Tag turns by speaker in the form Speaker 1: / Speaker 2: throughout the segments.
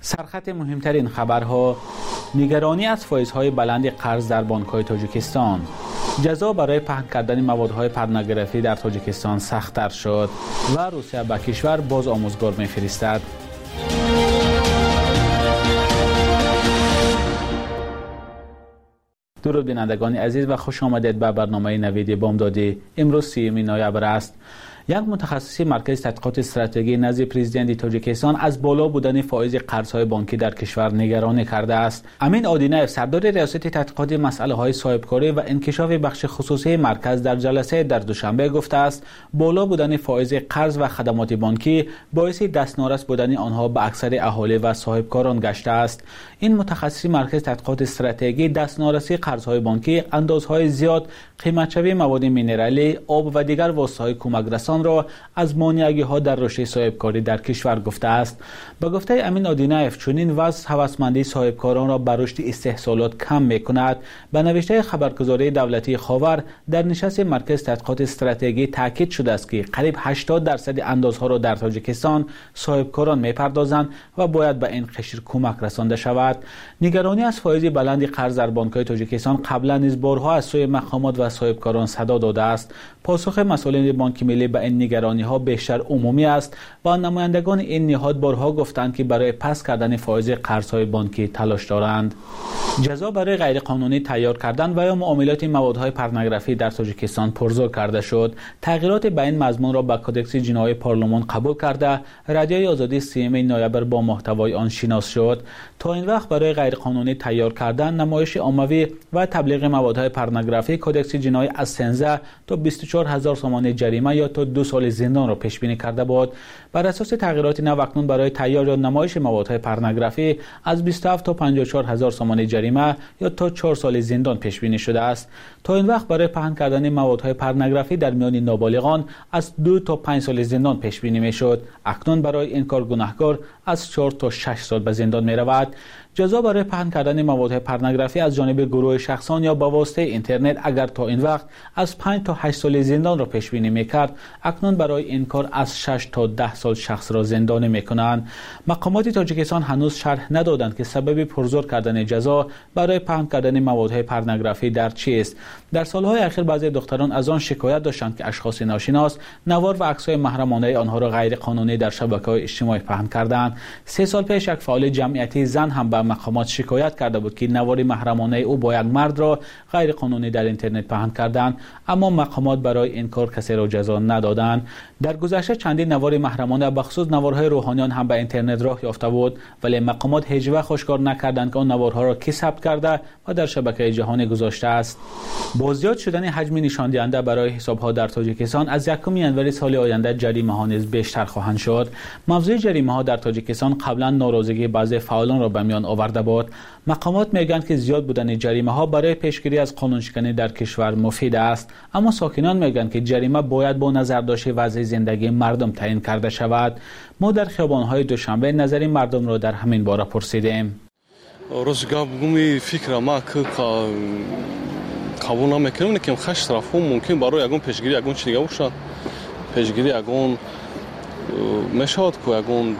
Speaker 1: سرخط مهمترین خبرها: نگرانی از فایزهای بلند قرض در بانک‌های تاجیکستان. جزا برای پهن کردن موادهای پورنوگرافی در تاجیکستان سخت‌تر شد و روسیه به کشور باز آموزگار می‌فرستد. درود بینندگان عزیز و خوش آمدید به برنامه نوید بامدادی. امروز 30 نوامبر است. یک متخصص مرکز تحقیقات استراتژی نزد پرزیدنت تاجیکستان از بالا بودن فایز قرض‌های بانکی در کشور نگرانی کرده است. امین آدینایف، سردار ریاست تحقیقات مسئله‌های صاحبکاری و انکشاف بخش خصوصی مرکز، در جلسه در دوشنبه گفته است بالا بودن فایز قرض و خدمات بانکی باعث دستنارس بودن آنها به اکثر اهالی و صاحبکاران گشته است. این متخصص مرکز تحقیقات استراتژی دستنارسی قرض‌های بانکی، اندازهای زیاد، قیمت‌شوی مواد مینرالی، آب و دیگر واسطه‌های کمک‌رسان را از مانعگی‌ها در رشد صاحبکاری در کشور گفته است. به گفته امین آدینایف، چنین وضع هوسمندی صاحبکاران را بر رشد استحصالات کم می‌کند. به نوشته خبرگزاری دولتی خاور در نشست مرکز تحقیقات استراتژی تاکید شده است که قریب 80% اندازها را در تاجیکستان صاحبکاران می‌پردازند و باید به این قشر کمک رسانده شود. نگرانی از فایز بلند قرض در بانک‌های تاجیکستان قبلا نیز بارها از سوی مقامات و صاحبکاران صدا داده است. پاسخ مسئولین بانک ملی به این نگرانی‌ها بیشتر عمومی است و نمایندگان این نهاد بارها گفتند که برای پس کردن فایز قرض‌های بانکی تلاش دارند. جزا برای غیرقانونی تیار کردن و یا معاملات موادهای پورنوگرافی در تاجیکستان پرزور کرده شد. تغییرات به این مضمون را به کدکس جنایی پارلمان قبول کرده رادیوی آزادی 30 نوامبر با محتوای آن شناس شد. تا این وقت برای غیرقانونی تیار کردن، نمایش عمومی و تبلیغ موادهای پورنوگرافی کدکس جنایی از 13 تا 24,000 تومان جریمه یا تا 2 سال زندان را پیش بینی کرده بود. بر اساس تغییرات نو اکنون برای تیار یا نمایش موادهای پورنوگرافی از 27 تا 54,000 تومان جریمه یا تا 4 سال زندان پیش بینی شده است. تا این وقت برای پهن کردن موادهای پورنوگرافی در میان نابالغان از 2 تا 5 سال زندان پیش بینی میشد. اکنون برای این کار گناهکار از 4 تا 6 سال به زندان می رود. جزا برای پهن کردن موادهای پورنوگرافی از جانب گروه شخصان یا با واسطه اینترنت اگر تا این وقت از 5 تا 8 سال زندان را پیش بینی میکرد، اکنون برای این کار از 6 تا 10 سال شخص را زندانی میکنند. مقامات تاجیکستان هنوز شرح ندادند که سبب پرزور کردن جزا برای پهن کردن موادهای پورنوگرافی در چیست. در سالهای اخیر بعضی دختران از آن شکایت داشتند که اشخاص ناشناس نوار و عکس‌های محرمانه آنها را غیر قانونی در شبکه‌های اجتماعی پهن کردند. 3 سال پیش یک فعال جمعیتی زن هم به مقامات شکایت کرده بود که نوار محرمانه او با یک مرد را غیر قانونی در اینترنت پهن کردند، اما مقامات برای این کار کسی را جزا ندادند. در گذشته چندین نوار محرمانه به خصوص نوارهای روحانیان هم به اینترنت راه یافته بود، ولی مقامات هیچ وقت آشکار نکردند که آن نوارها را کی ثبت کرده و در شبکه جهانی گذاشته است. با زیاد شدن حجم نشان دهنده برای حساب‌ها در تاجیکستان، از 1 ژانویه سال آینده جریمه‌ها نیز بیشتر خواهند شد. موضوع جریمه‌ها در تاجیکستان قبلا ناراضگی بعضی فعالان را به میان آورده بود. مقامات میگویند که زیاد بودن جریمه‌ها برای پیشگیری از قانونشکنی در کشور مفید است، اما ساکنان میگویند که جریمه باید با نظرداشت وضع زندگی مردم تعیین کرده شود. ما در خیابان‌های دوشنبه نظر مردم را در همین باره پرسیدیم.
Speaker 2: روزگامی فکر ما که قبول نمیکنم که خش طرفو ممکن برای یگون پیشگیری یگون چیزی باشه، پیشگیری یگون میشود که یگون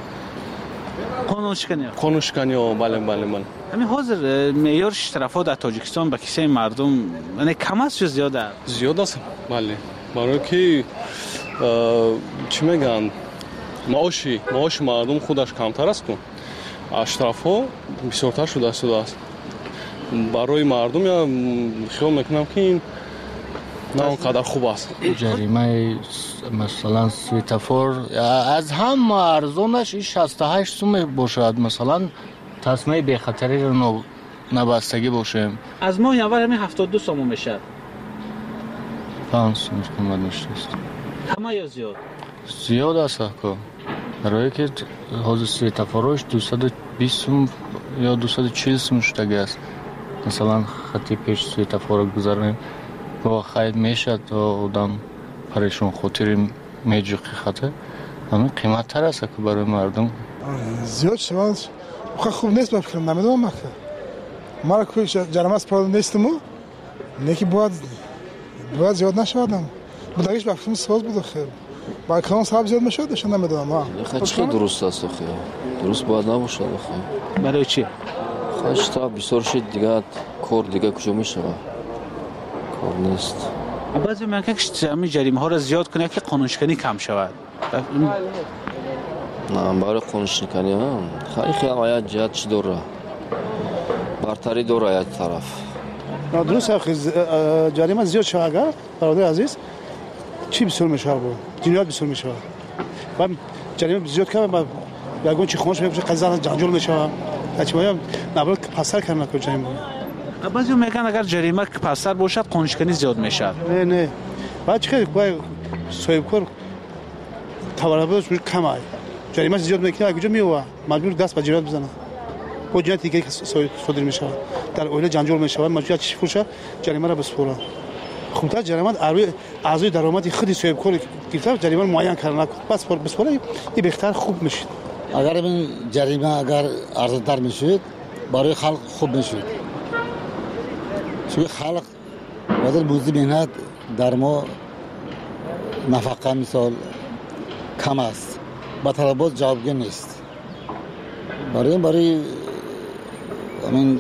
Speaker 2: قانونشکنی بله.
Speaker 1: همین حاضر معیار اشترافات در تاجیکستان به کیسه مردم یعنی کم است یا زیاد است؟
Speaker 2: زیاد است بله، برای که چی میگن معاش مردم خودش کمتر است که اشترافها بسیارتر شده است. برای مردم یا خیال میکنم که این نه اونقدر خوب است.
Speaker 3: جریمه مثلا سویتافور از هم ارزانش 68 سوم باشد، مثلا تصمیه بی خطری رو نبستگی باشه.
Speaker 1: از ماه اول همین 72 سوم میشه.
Speaker 3: 5 سوم قیمت نشته است.
Speaker 1: کم یا زیاد؟
Speaker 3: زیاد است که برای که حاضر سویتافورش 220 سوم یا 240 سوم شده است. مثلا خطی پیش سویتافور گذاریم با خیلی میشه تا آدم پریشون خاطری میجوقی خطه همین قیمت تر است که برای مردم
Speaker 4: زیاد شد. خوب نیست بفکرم، نمیدونم مکه ما که جرمه از پول نیستم نه که باید زیاد نشودم بودایش بفکرم ساز بود خیلی با کلان صاحب زیاد میشد نشون نمیدونم ها.
Speaker 5: خیلی درست است آخه. درست باید نباشه آخه.
Speaker 1: برای چی؟
Speaker 5: خواهش تا بسیار شد دیگه کار دیگه کجا میشه؟ کار نیست.
Speaker 1: بعضی میگن که همین جریمه ها را زیاد کنه که قانونشکنی کم شود.
Speaker 5: نه برای قانونشکنی ها خیلی آید جهت چی داره؟ برتری داره آید طرف.
Speaker 6: نه درست آخه جریمه زیاد شد اگر برادر عزیز چی بسیار میشه بود؟ جنایت بسیار میشه. و جریمه زیاد که با یگان چی خونش میشه قضا جنجال میشه. اچ میام نبرد پسر کردن که جریمه.
Speaker 1: بعضی میگن اگر جریمه پسر باشد قانونشکنی زیاد میشه.
Speaker 6: نه بعد چه باید صاحب کار تورابش کم ای جریمه زیاد میکنه کجا میوه مجبور دست به جنایت بزنه و جنایت دیگه صادر میشه در اوله جنجال میشه مجبور چی فروشه جریمه را بسپره خوبتر جریمه اعضای درآمدی خودی صاحب کار گرفته جریمه معین کردن بس بسپره این بهتر خوب میشه.
Speaker 7: اگر این جریمه اگر ارزان‌تر میشد برای خلق خوب میشد چون خلق بدل موزی مهنت در ما نفقه مثال کم است با طلبات جوابگو نیست برای همین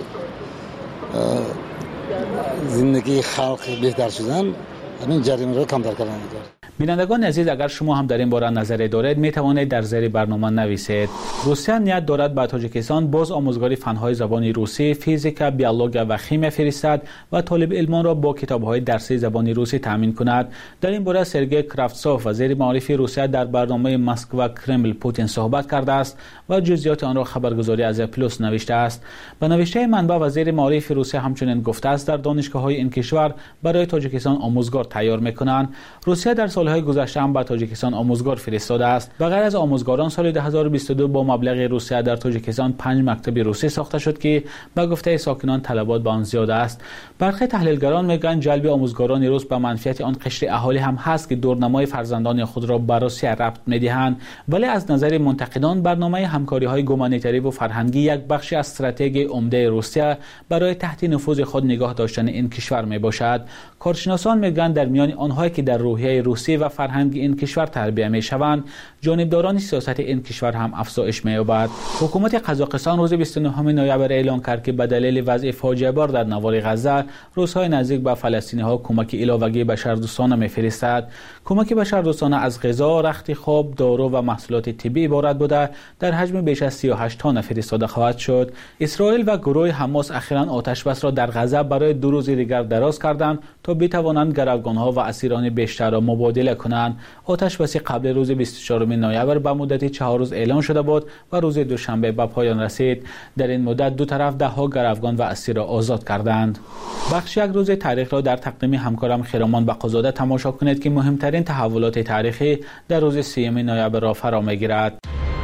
Speaker 7: زندگی خلق بهتر شدن همین جریمه را کمتر کردن.
Speaker 1: بینندگان عزیز اگر شما هم در این باره نظری دارید می توانید در زیر برنامه نویسید. روسیه نیت دارد به تاجیکستان باز آموزگاری فنهای زبان روسی، فیزیک، بیولوژی و شیمی فرستد و طالب علمان را با کتاب‌های درسی زبان روسی تامین کند. در این باره سرگئی کرافتسوف وزیر معارف روسیه در برنامه مسکو کرمل پوتین صحبت کرده است و جزئیات آن را خبرگزاری از پلوس نوشته است. به نوشته منبع وزیر معارف روسیه همچنین گفته است در دانشگاه‌های این کشور برای تاجیکستان آموزگار تیار می‌کنند. روسیه در سالهای گذشته هم به تاجیکستان آموزگار فرستاده است. به غیر از آموزگاران سال 2022 با مبلغ روسیه در تاجیکستان 5 مکتب روسی ساخته شد که به گفته ساکنان طلبات به آن زیاد است. برخی تحلیلگران میگن جلب آموزگاران روس به منفعت آن قشر اهالی هم هست که دورنمای فرزندان خود را به روسیه ربط می‌دهند، ولی از نظر منتقدان برنامه همکاری‌های گومانیتری و فرهنگی یک بخش از استراتژی عمده روسیه برای تحت نفوذ خود نگاه داشتن این کشور میباشد. کارشناسان میگن در میان آنهایی که در روحیه روسی و فرهنگ این کشور تربیت میشوند جانبداران سیاست این کشور هم افزایش می‌یابد. حکومت قزاقستان روز 29 نوامبر اعلام کرد که به دلیل وضع فاجعه بار در نوار غزه روس‌های نزدیک به فلسطینی‌ها کمک الهه‌ای بشردوستانه می‌فرستد. کمک بشردوستانه از غذا، رخت خواب، دارو و محصولات طبی عبارت بوده در حجم بیش از 38 تن فرستاده خواهد شد. اسرائیل و گروه حماس اخیراً آتش بس را در غزه برای 2 روز دیگر دراز کردند تا بتوانند گروگان‌ها و اسیران بیشتر را مبادله کنند. آتش بس قبل روز 24 نوامبر به مدت 4 روز اعلام شده بود و روز دوشنبه به پایان رسید. در این مدت دو طرف 10 گروگان و اسیر را آزاد کردند. بخش یک روز تاریخ را در تقدیم همکارم خیرامان بقازاده تماشا کنید که مهمترین تحولات تاریخی در روز 3 نوامبر را فرا می‌گیرد.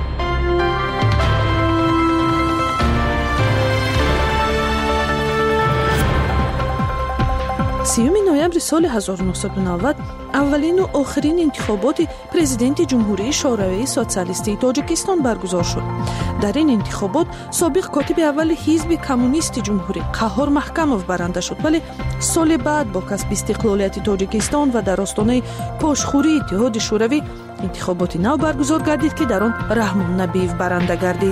Speaker 8: 30 نوامبر سال 1990 اولین و آخرین انتخابات پرزیدنت جمهوری شوروی سوسیالیستی تاجیکستان برگزار شد. در این انتخابات سابق کاتب اول حزب کمونیست جمهوری قهار محکموف برنده شد، ولی سال بعد با کسب استقلالیت تاجیکستان و در آستانه پاشخوری اتحاد شوروی انتخابات نو برگزار گردید که در آن رحمان نبیف برنده گردید.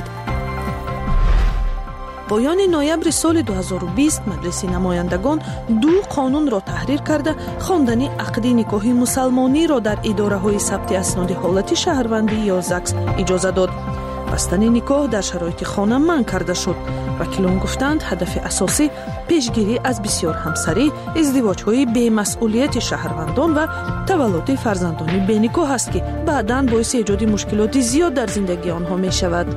Speaker 8: پایان نوامبر سال 2020 مجلس نمایندگان 2 قانون را تحریر کرده خواندن عقد نکاح مسلمانی را در اداره‌های ثبت اسناد حالت شهروندی یا زکس اجازه داد. بستن نکاح در شرایط خانه منع کرده شد. وکیلان گفتند هدف اساسی پیشگیری از بسیار همسری، ازدواج‌های بی‌مسئولیت شهروندان و تولد فرزندان بی‌نکاح است که بعداً باعث ایجاد مشکلات زیاد در زندگی آنها می‌شود.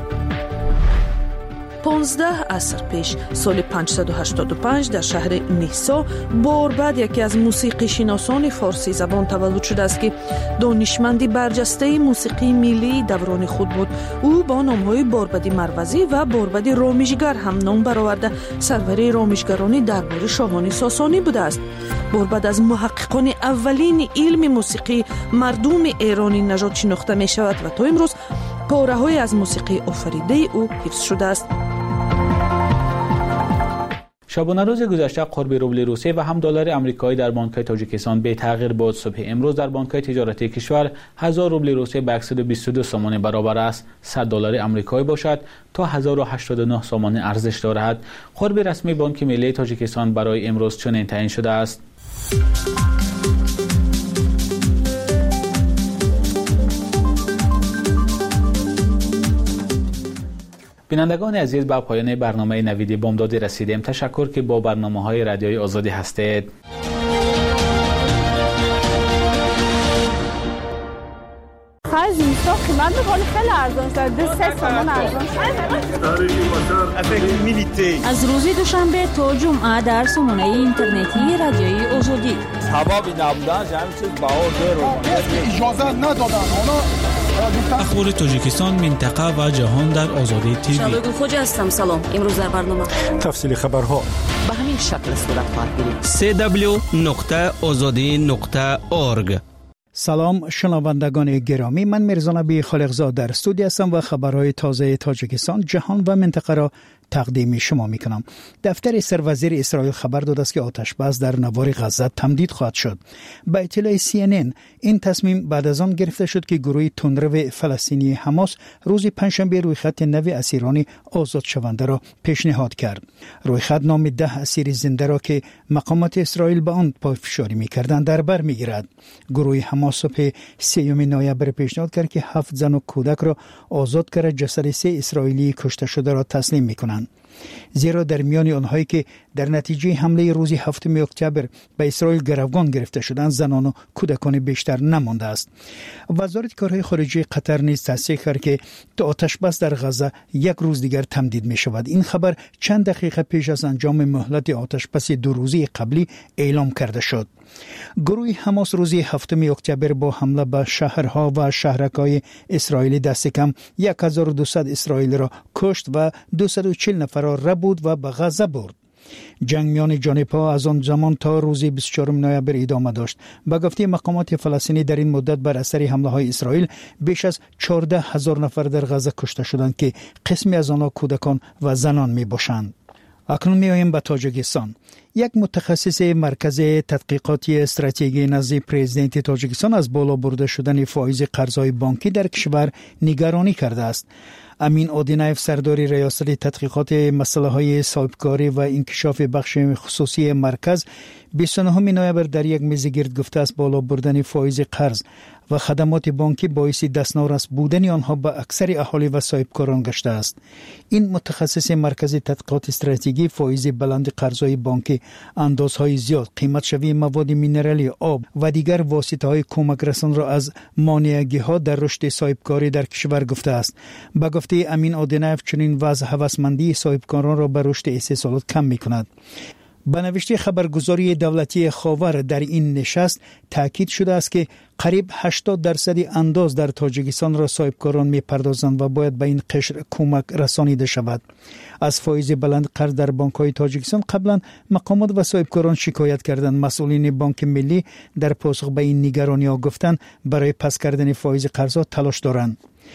Speaker 8: 15 عصر پیش سال 585 در شهر نیسا بار بعد یکی از موسیقی شناسان فارسی زبان تولد شده است که دانشمندی برجسته موسیقی ملی دوران خود بود. او با نام‌های باربدی مروزی و باربدی رامشگر هم نام برآورده سرور رامشگران دربار شاهان ساسانی بوده است. باربد از محققان اولین علم موسیقی مردم ایرانی نژاد شناخته می شود و تا امروز پاره‌های از موسیقی آفریده او حفظ شده است.
Speaker 1: شبانه روز گذشته قرب روبل روسیه و هم دلار آمریکایی در بانک‌های تاجیکستان به تغییر بود. صبح امروز در بانک‌های تجارتی کشور 1000 روبل روسیه به 122 سوم برابر است. 100 دلار آمریکایی باشد تا 1089 سوم ارزش دارد. قرب رسمی بانک ملی تاجیکستان برای امروز چنین تعیین شده است. بینندگان عزیز، با پایان برنامه نویدی بامداد رسیدیم. تشکر که با برنامه‌های رادیوی آزادی هستید.
Speaker 9: قیمت می‌کنه خیلی ارزان شد. 3 تومن ارزان شد.
Speaker 10: از روز دوشنبه تا جمعه در سامانه اینترنتی رادیوی آزادی.
Speaker 11: سبب نبودن همین چیز بهار
Speaker 12: اجازه ندادن.
Speaker 13: اخبار تاجیکستان، منطقه و جهان در آزادی تیوی.
Speaker 10: شبگون خوجا هستم. سلام. امروز در برنامه
Speaker 12: تفصیل خبرها
Speaker 10: به همین شکل صورت خواهد گرفت.
Speaker 14: www.azadi.org.
Speaker 15: سلام شنوندگان گرامی، من میرزا نبی خالقزاد در استودیو هستم و خبرهای تازه تاجیکستان، جهان و منطقه را تقدیم شما میکنم. دفتر سروزیر اسرائیل خبر داده است که آتش بس در نوار غزه تمدید خواهد شد. با اطلاع CNN این تصمیم بعد از آن گرفته شد که گروه تندرو فلسطینی حماس روز پنجشنبه رویخط 9 اسیران آزاد شونده را پیشنهاد کرد. رویخط نام 10 اسیر زنده را که مقامات اسرائیل به آن پافشاری میکردند در بر میگیرد. گروه حماس صبح 3 نوامبر پیشنهاد کرد که 7 زن و کودک را آزاد کرده جسد 3 اسرائیلی کشته شده را تسلیم میکنند. زیرا در میان آنهایی که در نتیجه حمله روز 7 اکتبر به اسرائیل گروگان گرفته شدند زنان و کودکان بیشتر نمانده است. وزارت کارهای خارجه قطر نیز تصدیق کرد که آتش بس در غزه یک روز دیگر تمدید می شود. این خبر چند دقیقه پیش از انجام مهلت آتش بس 2 روزه قبلی اعلام کرده شد. گروه حماس روز 7 اکتبر با حمله به شهرها و شهرک‌های اسرائیلی دست کم 1200 اسرائیلی را کشت و 240 نفر را ربود و به غزه برد. جنگ میان جانب‌ها از آن زمان تا روز 24 نوامبر ادامه داشت. به گفته مقامات فلسطینی در این مدت بر اثر حمله‌های اسرائیل بیش از 14,000 نفر در غزه کشته شدند که قسمی از آنها کودکان و زنان میباشند. اکنون میایم به تاجیکستان. یک متخصص مرکز تحقیقاتی استراتژی نزد پرزیدنت تاجیکستان از بالا برده شدن فایز قرض‌های بانکی در کشور نگرانی کرده است. امین آدینایف سردار ریاست تحقیقات مسائل صاحبکاری و انکشاف بخش خصوصی مرکز 29 نوامبر در یک میز گرد گفته است بالا بردن فایز قرض و خدمات بانکی باعث دستنارس بودن آنها به اکثر اهالی و صاحبکاران گشته است. این متخصص مرکز تحقیقات استراتژی فایز بلند قرضهای بانکی، اندازهای زیاد، قیمت شوی مواد مینرالی، آب و دیگر واسطه‌های کمک رسان را از مانعگی‌ها در رشد صاحبکاری در کشور گفته است. به گفته امین آدینایف چنین وضع هوسمندی صاحبکاران را به رشد استحصالات کم می‌کند. به نوشته خبرگزاری دولتی خاور در این نشست تاکید شده است که قریب 80% انداز در تاجیکستان را صاحبکاران می‌پردازند و باید به این قشر کمک رسانیده شود. از فایز بلند قرض در بانک‌های تاجیکستان قبلا مقامات و صاحبکاران شکایت کردند. مسئولین بانک ملی در پاسخ به این نگرانی‌ها گفتند برای پس کردن فایز قرض‌ها تلاش دارند.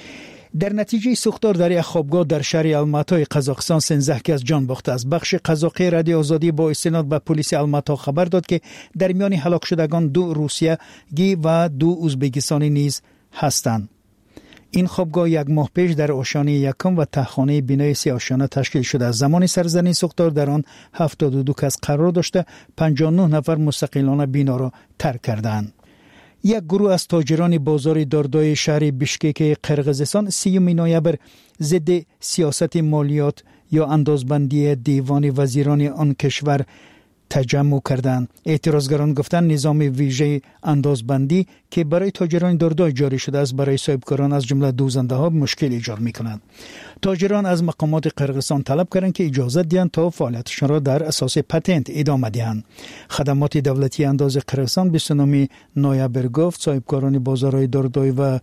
Speaker 15: در نتیجه سوختار در یک خوابگاه در شهر الماتا قزاقستان 13 کس جان باخته است. بخش قزاقی رادیو آزادی با استناد به پلیس الماتا خبر داد که در میان هلاک شدگان 2 روسیه‌گی و 2 ازبکستانی نیز هستند. این خوابگاه یک ماه پیش در آشیانه یکم و تهخانه بنای 3 آشیانه تشکیل شده است. زمان سرزنی سوختار در آن 72 کس قرار داشته، 59 نفر مستقلانه بنا را ترک کردند. یک گروه از تاجران بازار داردای شهر بیشکک قرقیزستان 30 نوامبر ضد سیاست مالیات یا اندازبندی دیوان وزیران آن کشور تجمع کردند. اعتراضگران گفتند نظام ویژه اندازبندی که برای تاجران داردای جاری شده است برای صاحبکاران از جمله دوزنده ها مشکل ایجاد می‌کند. تاجران از مقامات قرقیزستان طلب کردند که اجازه دهند تا فعالیتشان را در اساس پتنت ادامه دهند. خدمات دولتی انداز قرقیزستان 29 نوامبر گفت صاحبکاران بازارهای داردای و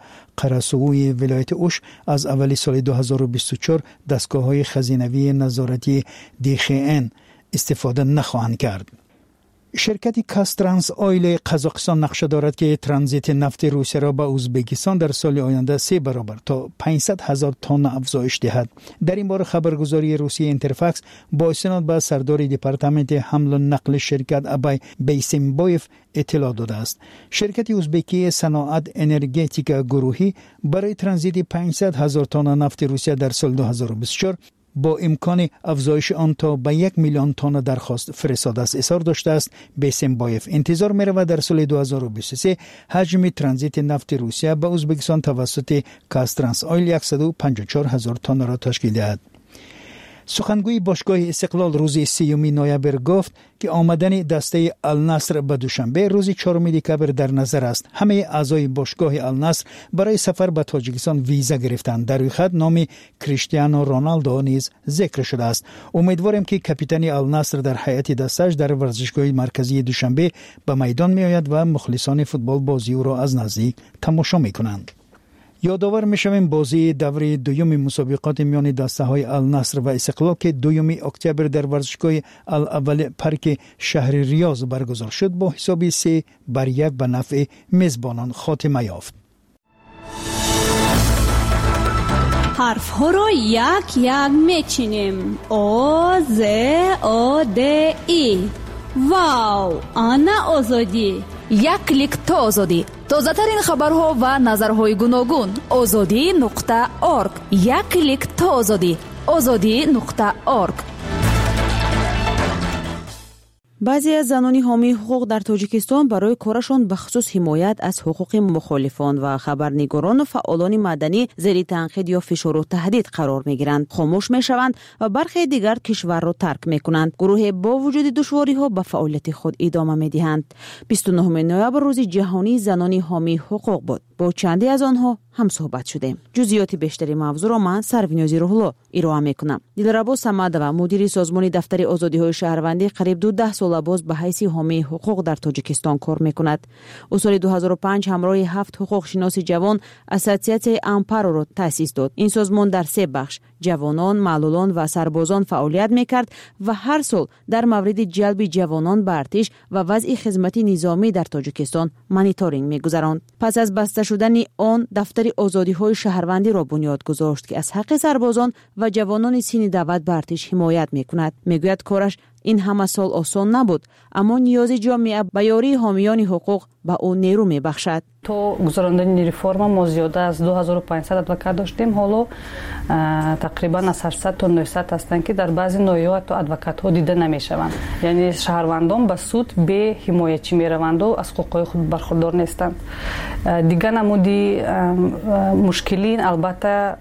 Speaker 15: قرسوی ولایت اوش از اول سال 2024 دستگاه‌های خزینوی نظارتی DGN استفاده نخواهند کرد. شرکت کاسترانس آیل قزاقستان نقشه دارد که ترانزیت نفت روسیه را به ازبکستان در سال آینده 3 برابر تا 500,000 تن افزایش دهد. در این باره خبرگزاری روسیه اینترفاکس با استناد به سردار دپارتمنت حمل و نقل شرکت ابای بیسیمبایف اطلاع داده است. شرکت ازبکی صنعت انرژتیک گروهی برای ترانزیت 500,000 تن نفت روسیه در سال 2024 با امکان افزایش آن تا به 1 میلیون تن درخواست فرستاده است. اظهار داشته است بیسیمبایف. انتظار می رود در سال 2023 حجم ترانزیت نفت روسیه به ازبکستان توسط کاسترانس آیل 154,000 تن را تشکیل دهد. سخنگوی باشگاه استقلال روز 3 نوامبر گفت که آمدن دسته النصر به دوشنبه روز 4 دکامبر در نظر است. همه اعضای باشگاه النصر برای سفر به تاجیکستان ویزا گرفتند. در این خط نام کریستیانو رونالدو نیز ذکر شده است. امیدوارم که کاپیتان النصر در هیئت دستش در ورزشگاه مرکزی دوشنبه به میدان می آید و مخلصان فوتبال بازی او را از نزدیک تماشا می کنند. یادآور میشویم بازی دوره دوم مسابقات میان دسته های النصر و استقلال که 2 اکتبر در ورزشگاه الاول پارک شهر ریاض برگزار شد با حساب 3-1 به نفع میزبانان خاتمه یافت.
Speaker 10: حرف ها را یک یک میچینیم. آ ز آ د ای. واو، آنا آزادی.
Speaker 14: یک کلیک تا آزادی. تازه ترین خبرها و نظرهای گوناگون. azadi.org. یک کلیک تا آزادی. azadi.org.
Speaker 16: بعضی از زنان حامی حقوق در تاجیکستان برای کارشان به خصوص حمایت از حقوق مخالفان و خبرنگاران و فعالان مدنی زیر تنقید یا فشار و تهدید قرار می‌گیرند، خاموش می‌شوند و برخی دیگر کشور را ترک می‌کنند. گروه با وجود دشواری‌ها به فعالیت خود ادامه می‌دهند. 29 نوامبر روز جهانی زنان حامی حقوق بود. با چندی از آنها هم صحبت شدیم. جزئیات بیشتری موضوع را من سرونیازی روح‌الله ارائه می‌کنم. دلربا صمدова مدیر سازمان دفتر آزادی‌های شهروندی قریب 12 سال باز به حیث حامی حقوق در تاجیکستان کار می‌کند. او سال 2005 همراه 7 حقوق شناس جوان اساسیاسیون امپارو را تأسیس داد. این سازمان در 3 بخش جوانان، معلولان و سربازان فعالیت می‌کرد و هر سال در مورد جلب جوانان به ارتش و وضع خدمات نظامی در تاجیکستان مانیتورینگ می‌گذراند. پس از بسته شدن آن دفتر آزادی‌های شهروندی را بنیاد گذاشت که از حق سربازان و جوانان سین دعوت به ارتش حمایت می‌کند. میگوید کارش این همه سال آسان نبود، اما نیاز جامعه به یاری حامیان حقوق به او نیرو می‌بخشد.
Speaker 17: تو گذراندن ریفرم ما زیاده از 2500 ادوکات داشتیم، حالا تقریبا از 800 تا 900 هستند که در بعضی نوعات تو ادوکات‌ها دیده نمی‌شوند. یعنی شهروندان به سود به حمایتچی می‌روند و از حقوق خود برخوردار نیستند. دیگه نمودی مشکلین البته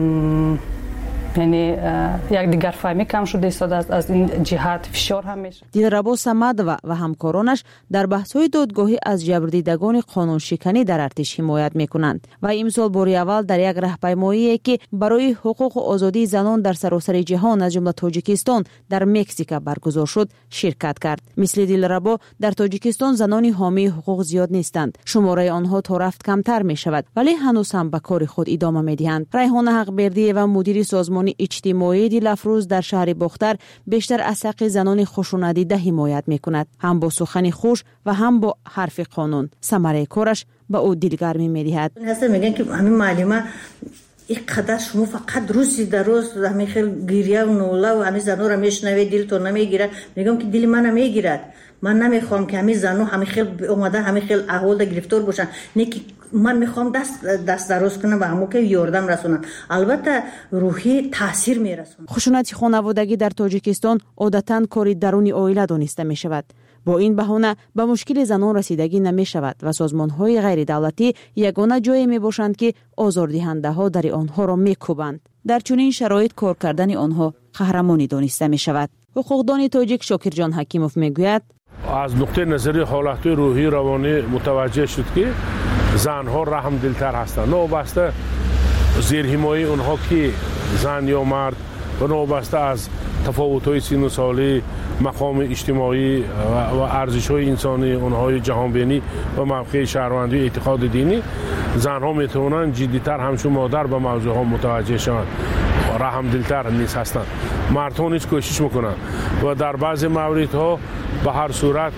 Speaker 17: یعنی یک دیگر فهمی کم شده است. از این جهت فشار هم میشه.
Speaker 16: دلربا صمدова و همکارانش در بحث‌های دادگاهی از جبردیدگان قانون شکنی در ارتش حمایت میکنند و امسال باری اول در یک راهپیمایی که برای حقوق و آزادی زنان در سراسر جهان از جمله تاجیکستان در مکزیک برگزار شد شرکت کرد. مثل دلربا در تاجیکستان زنان حامی حقوق زیاد نیستند. شماره آنها تا رفت کمتر می شود، ولی هنوز هم به کار خود ادامه میدهند. ریحانه حقبردی و مدیر سازمان اجتماعی دلافروز در شهر باختر بیشتر از حق زنان خشونت‌دیده حمایت میکند، هم با سخن خوش و هم با حرف قانون. ثمره کارش به او دلگرمی میدهد.
Speaker 18: هست میگن که همین معلمه اینقدر شما فقط روزی در روز همین خیلی گریه و نوله و همین زنو را میشنوید دلتون نمیگیرد. میگم که دل من نمیگیرد. من نمیخوام که همین زنو همین خیلی اومده همین خیلی احوال ده گرفتار باشن. نه که من میخوام دست دراز کنم و همو که یاردم رسونم. البته روحی تاثیر میرسونه.
Speaker 16: خشونت خانوادگی در تاجیکستان عادتاً کاری درون عائله دانسته میشود. با این بهانه به مشکل زنان رسیدگی نمی شود و سازمان‌های غیر دولتی یگانه جایی می باشند که آزاردهنده‌ها در آنها را می‌کوبند. در چنین شرایط کار کردن آنها قهرمانی دانسته می شود. حقوقدان تاجیک شاکرجان حکیموف میگوید
Speaker 19: از نقطه نظر حالت روحی روانی متوجه شد که زنها رحم دلتر هستند. نوبسته زیر حمایه اونها که زن یا مرد و نوبسته از تفاوت‌های سن و سالی، مقام اجتماعی و ارزش‌های انسانی اونهای جهانبینی و موقع شهروندی و اعتقاد دینی، زنها میتونن جدی‌تر همچون مادر به موضوعها متوجه شوند، رحم دلتر نیست هستند. مردها نیز کوشش میکنن و در بعضی موردها به هر صورت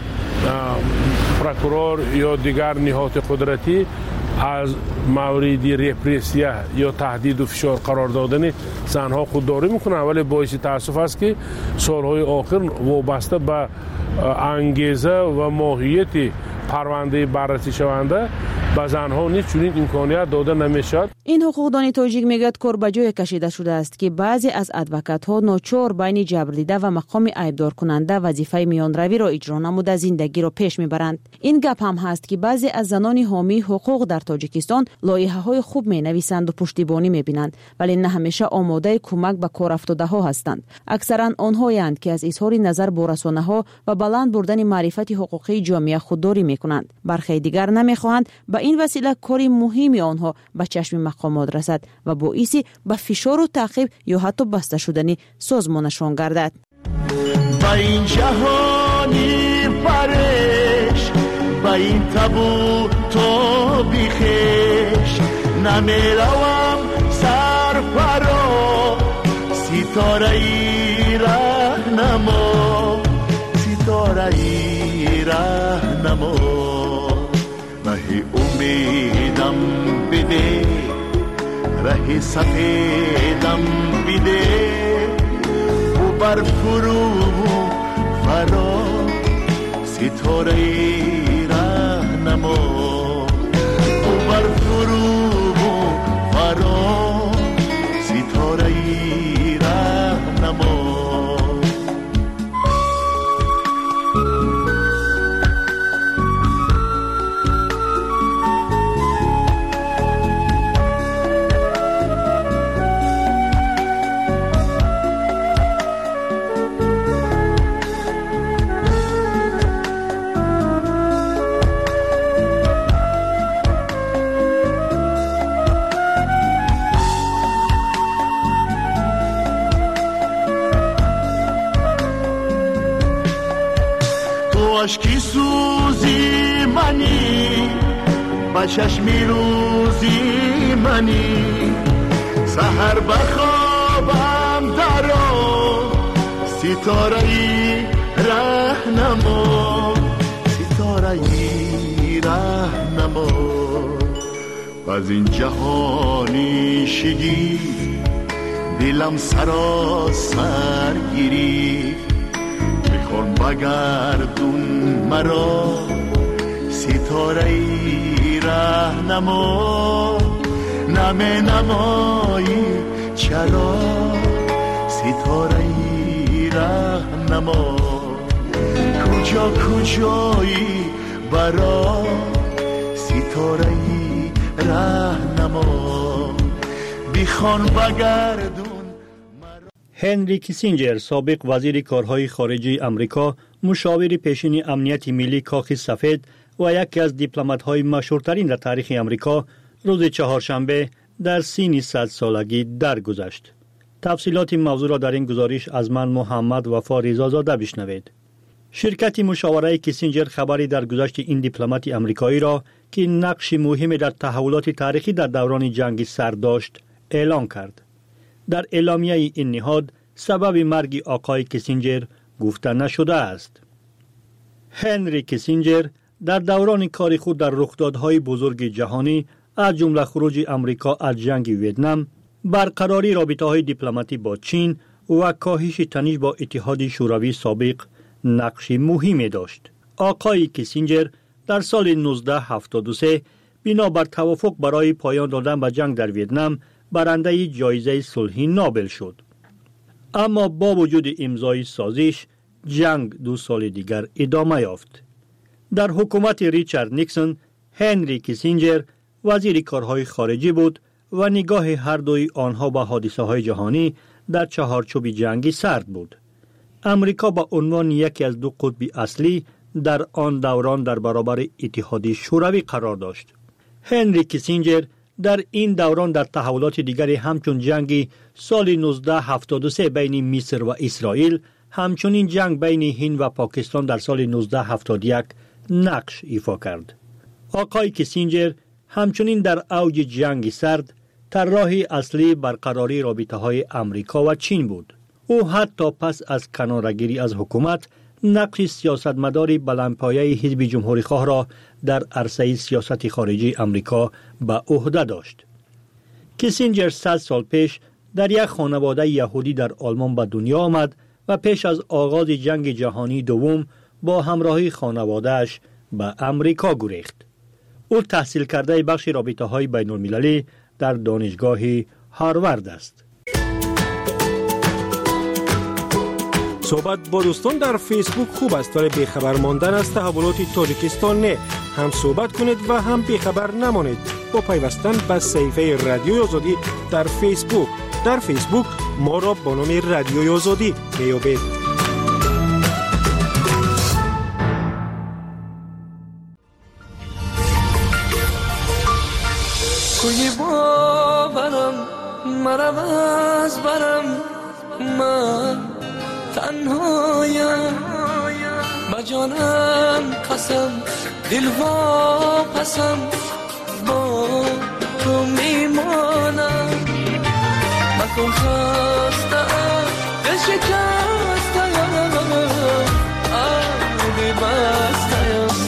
Speaker 19: پروکورور یا دیگر نهاد قدرتی از موردی رپرسیه یا تهدید و فشار قرار دادن زنها خودداری میکنه، ولی باعث تاسف است که سالهای آخر وابسته به انگیزه و ماهیت پرونده بررسی شونده به زنها نیز چنین امکانیت داده نمیشد.
Speaker 16: این حقوقدان تاجیک میگوید کار به جای کشیده شده است که بعضی از ادوکات‌ها ناچار بین جبردیده و مقام عیبدار کننده وظیفه میانروی را اجرا نموده زندگی را پیش میبرند. این گپ هم هست که بعضی از زنان حامی حقوق در تاجیکستان لایحه‌های خوب مینویسند و پشتیبانی میبینند، ولی نه همیشه آماده کمک به کارافتاده‌ها هستند. اکثرا آنهایند که از اظهار نظر با رسانه‌ها و بلند بردن معرفت حقوقی جامعه خودداری میکنند. برخی دیگر نمیخواهند به این وسیله کاری مهمی آنها به چشم مقامات رسد و باعث به فشار و تعقیب یا حتی بسته شدن سازمانشان گردد.
Speaker 20: با این جهانی فرش، با این تابو تو بیخش، نمیروم سرفرا، ستاره ای راهنما، ستاره ای راهنما، راه امیدم بده، راه سفیدم بده، و بر فرو فرا، ستاره ای راهنما، و بر فرو فرا، ستاره ای راهنما. عشقی سوزی منی، با چشمی روزی منی، سحر بخوابم درا، ستاره ای راهنما، ستاره ای راهنما، از این جهانی شگی دلم سراسر گیری، میخوام بگردون مرا، ستاره ای راهنما، نمی نمایی چرا، ستاره ای راهنما، کجا کجایی برا، ستاره ای راهنما، بیخوان بگردون.
Speaker 15: هنری کیسینجر، سابق وزیر کارهای خارجه امریکا، مشاور پیشین امنیت ملی کاخ سفید و یکی از دیپلمات‌های مشهورترین در تاریخ امریکا، روز چهارشنبه در سن 100 سالگی درگذشت. تفصیلات موضوع را در این گزارش از من محمد وفا رضازاده بشنوید. شرکت مشاوره کیسینجر خبری در گذشت این دیپلمات امریکایی را که نقش مهمی در تحولات تاریخی در دوران جنگ سرد داشت اعلام کرد. در اعلامیه این نهاد سبب مرگ آقای کیسینجر گفته نشده است. هنری کیسینجر در دوران کار خود در رخدادهای بزرگ جهانی از جمله خروج امریکا از جنگ ویتنام، برقراری رابطه‌های دیپلماتی با چین و کاهش تنش با اتحاد شوروی سابق نقش مهمی داشت. آقای کیسینجر در سال 1973 بنابر توافق برای پایان دادن به جنگ در ویتنام برنده جایزه صلح نوبل شد. اما با وجود امضای سازش، جنگ 2 سال دیگر ادامه یافت. در حکومت ریچارد نیکسون، هنری کیسینجر وزیر کارهای خارجی بود و نگاه هر دوی آنها به حادثه‌های جهانی در چهارچوب جنگ سرد بود. امریکا با عنوان یکی از 2 قطب اصلی در آن دوران در برابر اتحاد شوروی قرار داشت. هنری کیسینجر در این دوران در تحولات دیگری همچون جنگ سال 1973 بین مصر و اسرائیل، همچنین جنگ بین هند و پاکستان در سال 1971 نقش ایفا کرد. آقای کیسینجر همچنین در اوج جنگ سرد طراح اصلی برقراری رابطه‌های امریکا و چین بود. او حتی پس از کناره‌گیری از حکومت نقش سیاستمدار بلندپایه حزب جمهوری‌خواه را در عرصه سیاست خارجی امریکا به عهده داشت. کیسینجر 100 سال پیش در یک خانواده یهودی در آلمان به دنیا آمد و پیش از آغاز جنگ جهانی دوم با همراهی خانواده‌اش به امریکا گریخت. او تحصیل کرده بخش رابطه‌های بین‌المللی در دانشگاه هاروارد است.
Speaker 21: صحبت با دوستان در فیسبوک خوب است ولی بیخبر ماندن از تحولات تاجیکستان نه. هم صحبت کنید و هم بیخبر نمانید با پیوستن به صفحه رادیوی آزادی در فیسبوک. در فیسبوک ما را با نام رادیوی آزادی میابید.
Speaker 22: کوی باورم مرم از برم من تنهایم با جانم قسم دل واپسم با تو میمانم مکن خستم دل شکستم آبی بستم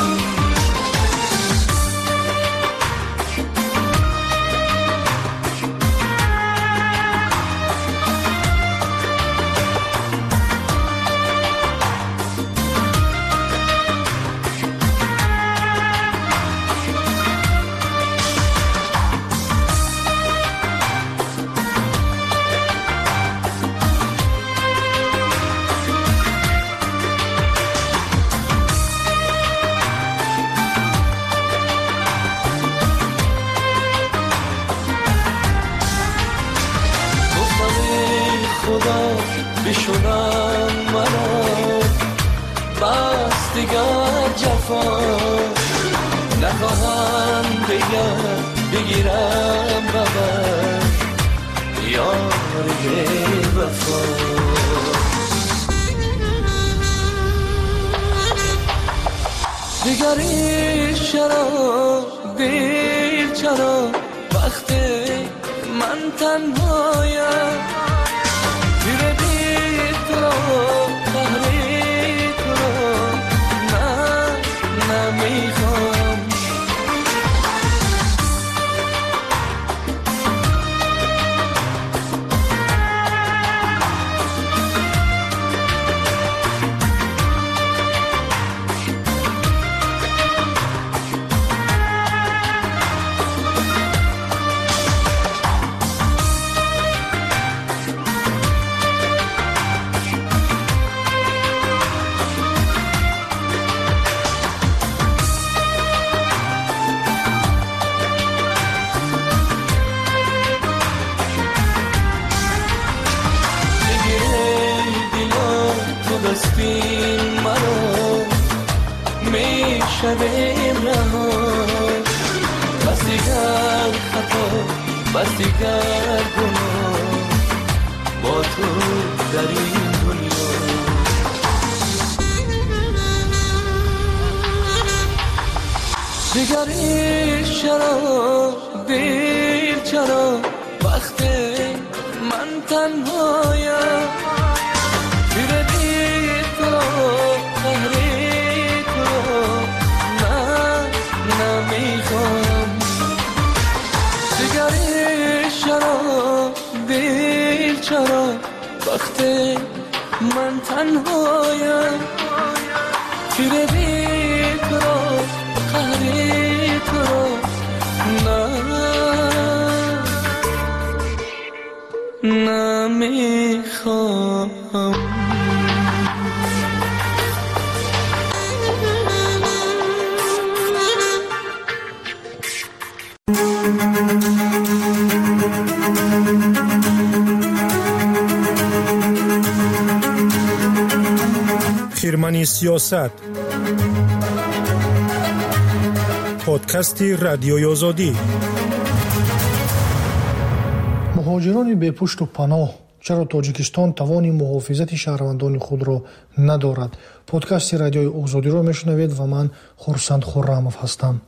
Speaker 22: بشونم مرا بس دیگر جفا نخواهم دیگر بگیرم ببر یار وفا دیگری چرا دیر چرا وقتی من تنهایم بستین مرا میشویم رها بس دیگر خطا بس دیگر گناه با تو در این دنیا دیگری چرا دیر چرا وقتی من تنهایم چرا وقتی من تنهایم تیر بیقرار قهری تو نه نمیخوام
Speaker 21: خیرمنی سیاست پادکستی رادیوی آزادی.
Speaker 23: مهاجران بی پشت و پناه چرا تاجیکستان توان محافظت شهروندان خود را ندارد؟ پادکست رادیوی آزادی را میشنوید و من خورسند خرمов هستم.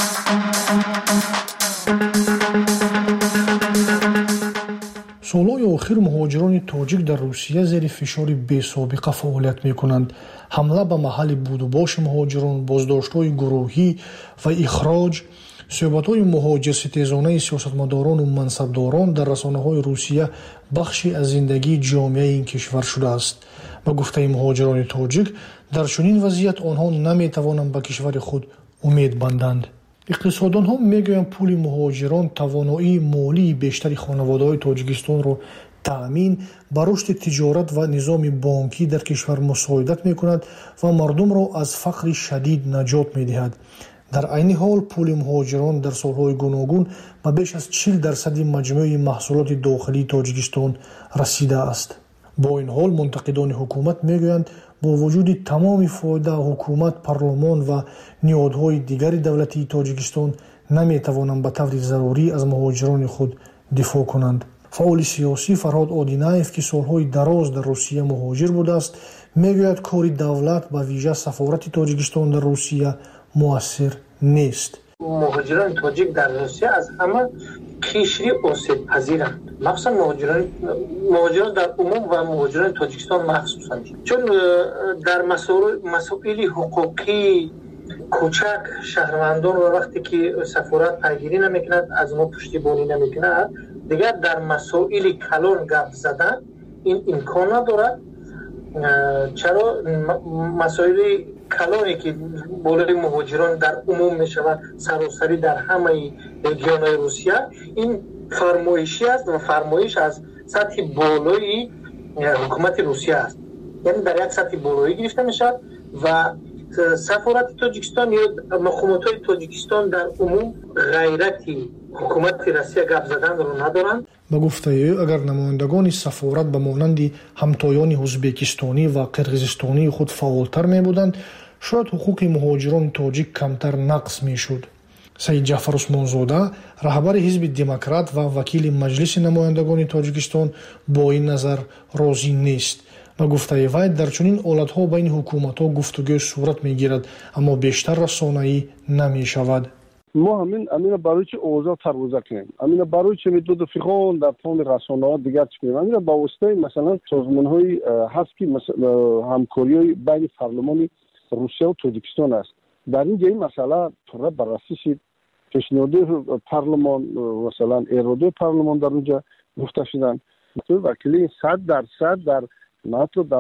Speaker 23: سالهای اخیر مهاجران تاجیک در روسیه زیر فشار بی‌سابقه فعالیت میکنند. حمله به محل بود و باش مهاجران، بازداشت‌های گروهی و اخراج، صحبت‌های مهاجرستیزانه سیاستمداران و منصبداران در رسانه‌های روسیه بخشی از زندگی جامعه این کشور شده است. به گفته مهاجران تاجیک، در چنین وضعیت آنها نمی‌توانند به کشور خود امید بندند. اقتصاددان‌ها می‌گویند پول مهاجران توانایی مالی بیشتری خانواده‌های تاجیکستان را تأمین به رشد تجارت و نظام بانکی در کشور مساعدت می‌کند و مردم را از فقر شدید نجات می‌دهد. در عین حال پول مهاجران در سالهای گوناگون به بیش از 40% مجموع محصولات داخلی تاجیکستان رسیده است. با این حال منتقدان حکومت میگویند با وجود تمام فایده حکومت، پارلمان و نهادهای دیگر دولتی تاجیکستان نمیتوانند به طور ضروری از مهاجران خود دفاع کنند. فعال سیاسی فرهاد آدینایف که سالهای دراز در روسیه مهاجر بوده است میگوید کار دولت به ویژه سفارت تاجیکستان در روسیه مؤثر نیست.
Speaker 2: مهاجران تاجیک در روسیه از همه کشوری آسیب پذیرند، مخصوصا مهاجران در عموم و مهاجران تاجیکستان مخصوصا، چون در مسائل حقوقی کوچک شهروندان و وقتی که سفارت پیگیری نمیکند، از ما پشتیبانی نمیکند، دیگر در مسائل کلان گپ زدن این امکان ندارد. چرا مسائل کلانی که بالای مهاجران در عموم می شود سراسری در همه رژیون‌های روسیه، این فرمایشی است و فرمایش از سطح بالای حکومت روسیه است، یعنی در یک سطح بالایی گرفته می شود و سفارت تاجیکستان یا مقامات تاجیکستان در عموم غیرتی حکومت روسیه گپ زدن رو ندارند.
Speaker 23: به گفته او اگر نمایندگان سفارت به مانند همتایان ازبکستانی و قرقیزستانی خود فعالتر می بودند، شاید حقوق مهاجران تاجیک کمتر نقض می شد. سید جعفر عثمانزاده، رهبر حزب دموکرات و وکیل مجلس نمایندگان تاجیکستان، با این نظر راضی نیست. به گفته وی در چنین حالت‌ها بین حکومت‌ها گفتگو صورت می‌گیرد اما بیشتر رسانه‌ای نمی‌شود.
Speaker 3: ما همین برای چه اوضاع ترویج کنیم، همین برای چه میدود فقان در تمام رسانه‌ها دیگر کنیم، همین با واسطه مثلا سازمان‌های هست که همکاری بین پارلمان روسیه و تاجیکستان است. در این جای مسئله طور بررسی شد، پیشنهاد پارلمان مثلا اراده پارلمان در اونجا گفته شدن، وکیل 100% در ناتو در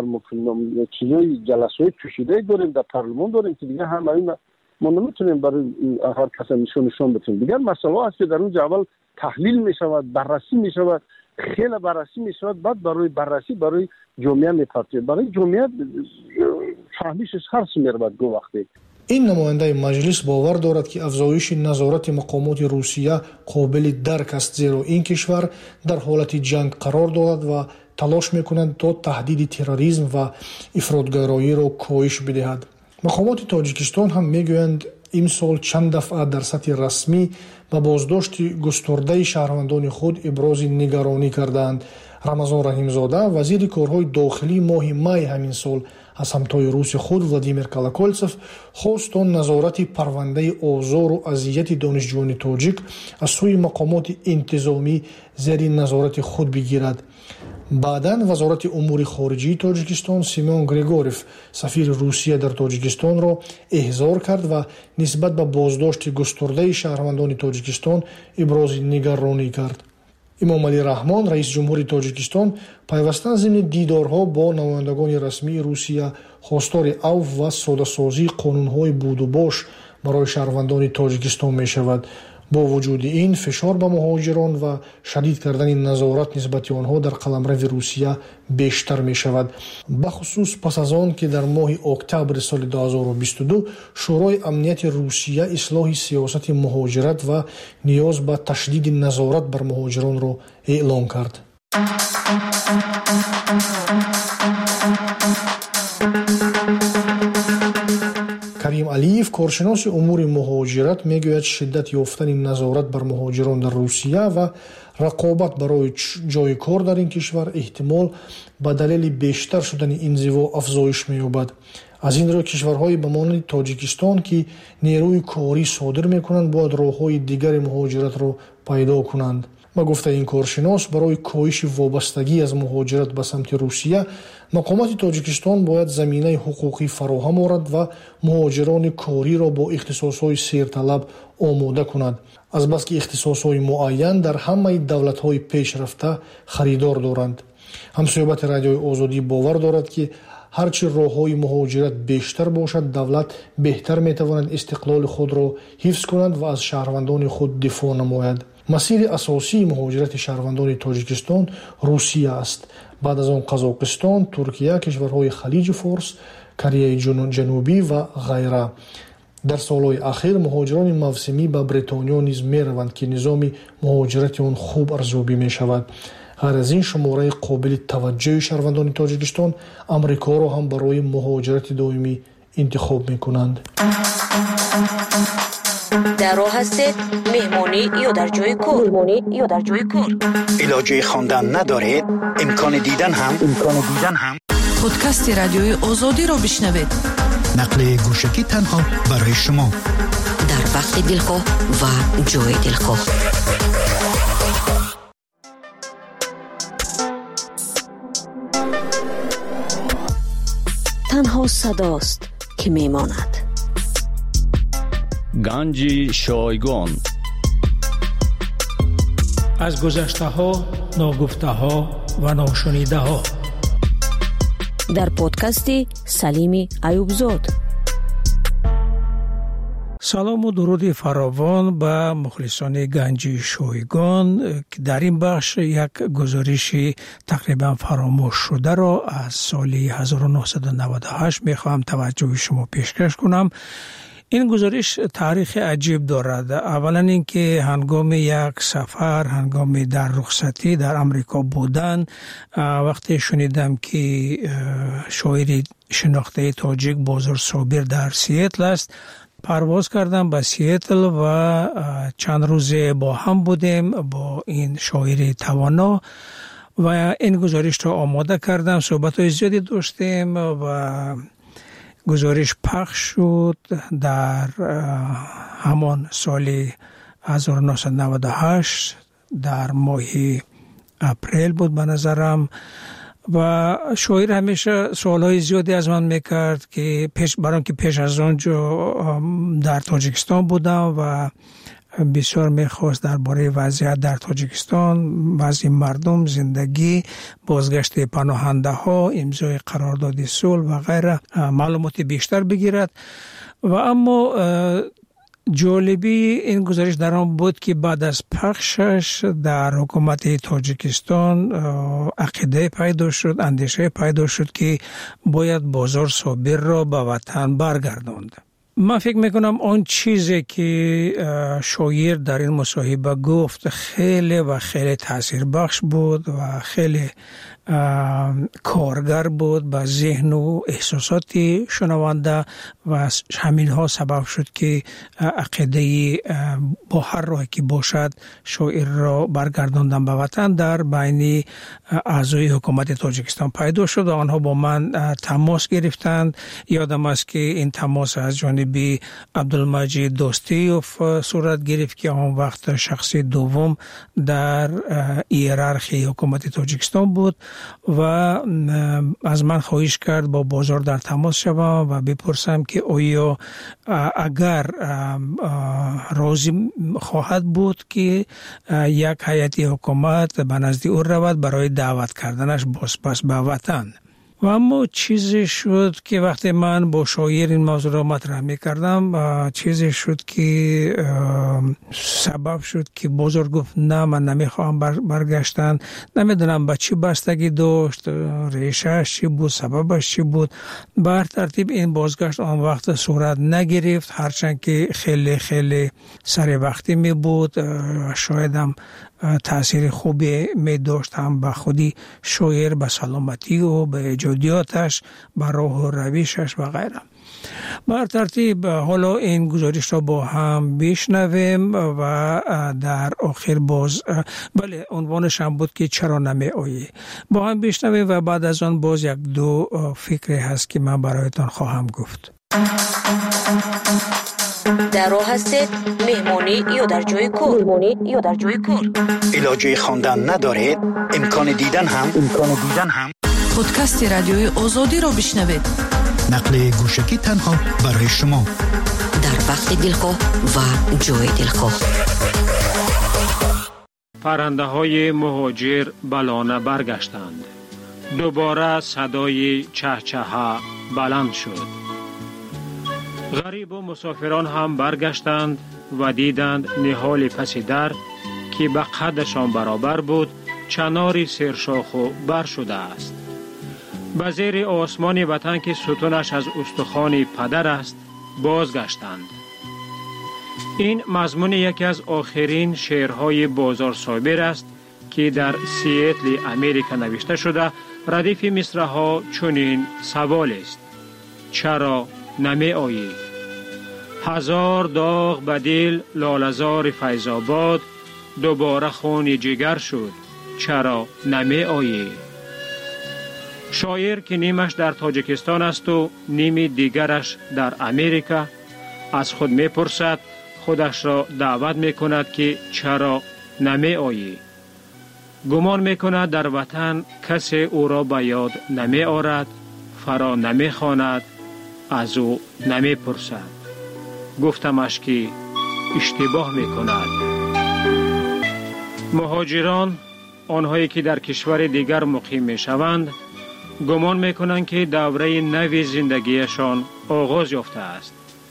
Speaker 3: چیزای جلسه‌های کشیده داریم، در پارلمان داریم که دیگه هم این ما نمیتونیم برای هر کس نشون بدیم. دیگر مسئله است که در اون اول تحلیل میشود، بررسی میشود، خیلی بررسی میشود، بعد برای بررسی برای جامعه میپرسید، برای جامعه فهمیشش هر چی میرود گو وقتی.
Speaker 23: این نماینده مجلس باور دارد که افزایش نظارت مقامات روسیه قابل درک است، زیرا این کشور در حالت جنگ قرار دارد و تلاش میکنند تا تهدید تروریسم و افراطگرایی را کاهش بدهد. مقامات تاجیکستان هم میگویند این سال چند دفعه در سطح رسمی به بازداشت گسترده شهروندان خود ابراز نگرانی کردند. رمضان رحیمزاده، وزیر کارهای داخلی، ماه می همین سال از همتای روس خود ولادیمیر کالاکولتسوف خواست تا نظارت پرونده آزار و اذیت دانشجویان تاجیک از سوی مقامات انتظامی زیر نظارت خود بگیرد. بعداً وزارت امور خارجه تاجیکستان سیمون گریگوروف سفیر روسیه در تاجیکستان را احضار کرد و نسبت به بازداشت گسترده شهروندان تاجیکستان ابراز نگرانی کرد. امام علی رحمان رئیس جمهور تاجیکستان پیوسته ضمن دیدارها با نمایندگان رسمی روسیه خواستار عفو و ساده‌سازی قانون‌های بود و باش برای شهروندان تاجیکستان می‌شود. با وجود این فشار به مهاجران و شدید کردن نظارت نسبت آنها در قلمرو روسیه بیشتر می شود، بخصوص پس از آن که در ماه اکتبر سال 2022 شورای امنیت روسیه اصلاح سیاست مهاجرت و نیاز به تشدید نظارت بر مهاجران را اعلام کرد. کریم علیف، کارشناس امور مهاجرت، میگوید شدت یافتن نظارت بر مهاجران در روسیه و رقابت برای جای کار در این کشور احتمال به دلیل بیشتر شدن انزوا افزایش می‌یابد. از این رو کشورهای به مانند تاجیکستان که نیروی کاری صادر می‌کنند باید راه‌های دیگر مهاجرت را پیدا کنند. گفته این کارشناس برای کاهش وابستگی از مهاجرت به سمت روسیه مقامات تاجیکستان باید زمینه حقوقی فراهم آورد و مهاجران کاری را با اختصاص‌های سیرطلب آماده کند. از بس که اختصاص‌های معین در همه دولت‌های پیشرفته خریدار دارند. همصحبت رادیوی آزادی باور دارد که هرچی راه‌های مهاجرت بیشتر باشد دولت بهتر می‌تواند استقلال خود را حفظ کند و از شهروندان خود دفاع نماید. مسیر اساسی مهاجرت شهروندان تاجیکستان روسیه است. بعد از آن قزاقستان، ترکیه، کشورهای خلیج فارس، کره جنوبی و غیره. در سالهای اخیر مهاجران موسمی به بریتانیا نیز می‌روند که نظام مهاجرت آن خوب ارزیابی می‌شود. غیر از این شماره قابل توجه شهروندان تاجیکستان امریکا را هم برای مهاجرت دائمی انتخاب می‌کنند.
Speaker 4: در راه هستید مهمانی یا در جای کار
Speaker 15: علاجه خواندن ندارید امکان دیدن هم
Speaker 8: پادکست رادیوی آزادی را بشنوید.
Speaker 15: نقل گوشکی تنها برای شما
Speaker 4: در وقت دلخواه و جای دلخواه. تنها صداست که میماند.
Speaker 5: گنج شایگان
Speaker 21: از گذشته ها، ناگفته ها و ناشنیده ها
Speaker 4: در پادکست سلیم ایوبزاد.
Speaker 21: سلام و درود فراوان به مخلصان گنج شایگان که در این بخش یک گزارش تقریبا فراموش شده را از سال 1998 میخواهم توجه شما پیشکش کنم. این گزارش تاریخ عجیب دارد. اولا اینکه هنگام یک سفر، هنگام در رخصتی در امریکا بودن، وقتی شنیدم که شاعر شناخته تاجیک بازار صابر در سیاتل است، پرواز کردم به سیاتل و چند روزه با هم بودیم با این شاعر توانا و این گزارش را آماده کردم. صحبت‌های زیادی داشتیم و گزارش پخش شد در همان سال 1998 در ماه اپریل بود به نظرم و شاعر همیشه سوالهای زیادی از من میکرد که برای که پیش از آنجا در تاجیکستان بودم و بسیار میخواست درباره وضعیت در تاجیکستان، وضع مردم، زندگی، بازگشت پناهنده ها، امضای قرارداد صلح و غیره معلومات بیشتر بگیرد. و اما جالبی این گزارش در آن بود که بعد از پخشش در حکومت تاجیکستان عقیده پیدا شد، اندیشه پیدا شد که باید بازار صابر را به وطن برگرداند. من فکر میکنم آن چیزی که شاعر در این مصاحبه گفت خیلی و خیلی تأثیر بخش بود و خیلی کارگر بود به ذهن و احساسات شنونده و همین ها سبب شد که عقیده با هر راهی که باشد شاعر را برگرداندن به وطن در بین اعضای حکومت تاجیکستان پیدا شد و آنها با من تماس گرفتند. یادم است که این تماس از جانب عبدالمجید دوستیوف صورت گرفت که آن وقت شخص دوم در هیرارخی حکومت تاجیکستان بود و از من خواهش کرد با بازار در تماس شوم و بپرسم که آیا اگر راضی خواهد بود که یک هیئت حکومت به نزد او رود برای دعوت کردنش باز به وطن. و اما چیزی شد که وقتی من با شاعر این موضوع را مطرح می‌کردم، چیزی شد که سبب شد که بازار گفت نه من نمیخوام برگشتن. نمیدونم به چی بستگی داشت، ریشه‌اش چی بود، سببش چی بود. بر ترتیب این بازگشت آن وقت صورت نگرفت، هرچند که خیلی خیلی سر وقتی می بود. شاید هم تأثیر خوبی می داشت هم به خودی شاعر، به سلامتی و به ایجادیاتش، به راه و رویشش و غیره. بر ترتیب حالا این گزارش را با هم بشنویم و در آخر باز بله عنوانش هم بود که چرا نمی آیی. با هم بشنویم و بعد از آن باز یک دو فکری هست که من برایتان خواهم گفت.
Speaker 4: در راه هستید؟ مهمانی یا در جای کار؟
Speaker 15: علاجه خواندن ندارید؟ امکان دیدن هم
Speaker 8: پادکست رادیوی آزادی را بشنوید.
Speaker 15: نقل گوشکی تنها برای شما
Speaker 4: در وقت دلخواه و جای دلخواه.
Speaker 21: پرنده های مهاجر بلانه برگشتند. دوباره صدای چهچها بلند شد. غریب و مسافران هم برگشتند و دیدند نهال پس در که به قدشان برابر بود چناری سرشاخ و بر شده است. به زیر آسمان وطن که ستونش از استخوان پدر است بازگشتند. این مضمون یکی از آخرین شعرهای بازار صابر است که در سیاتل امریکا نوشته شده. ردیف مصرع‌ها چنین سوال است: چرا نمی آیی؟ هزار داغ به دل لاله‌زار فیض آباد، دوباره خون جگر شد، چرا نمی آیی؟ شاعر که نیمش در تاجیکستان است و نیم دیگرش در امریکا از خود می پرسد، خودش را دعوت می کند که چرا نمی آیی؟ گمان می کند در وطن کسی او را به یاد نمی آرد، فرا نمی خواند، از او نمی پرسد. گفتمش که اشتباه می کند. مهاجران، آنهایی که در کشور دیگر مقیم می شوند، گمان می کنند که دوره نوی زندگیشان آغاز یافته است.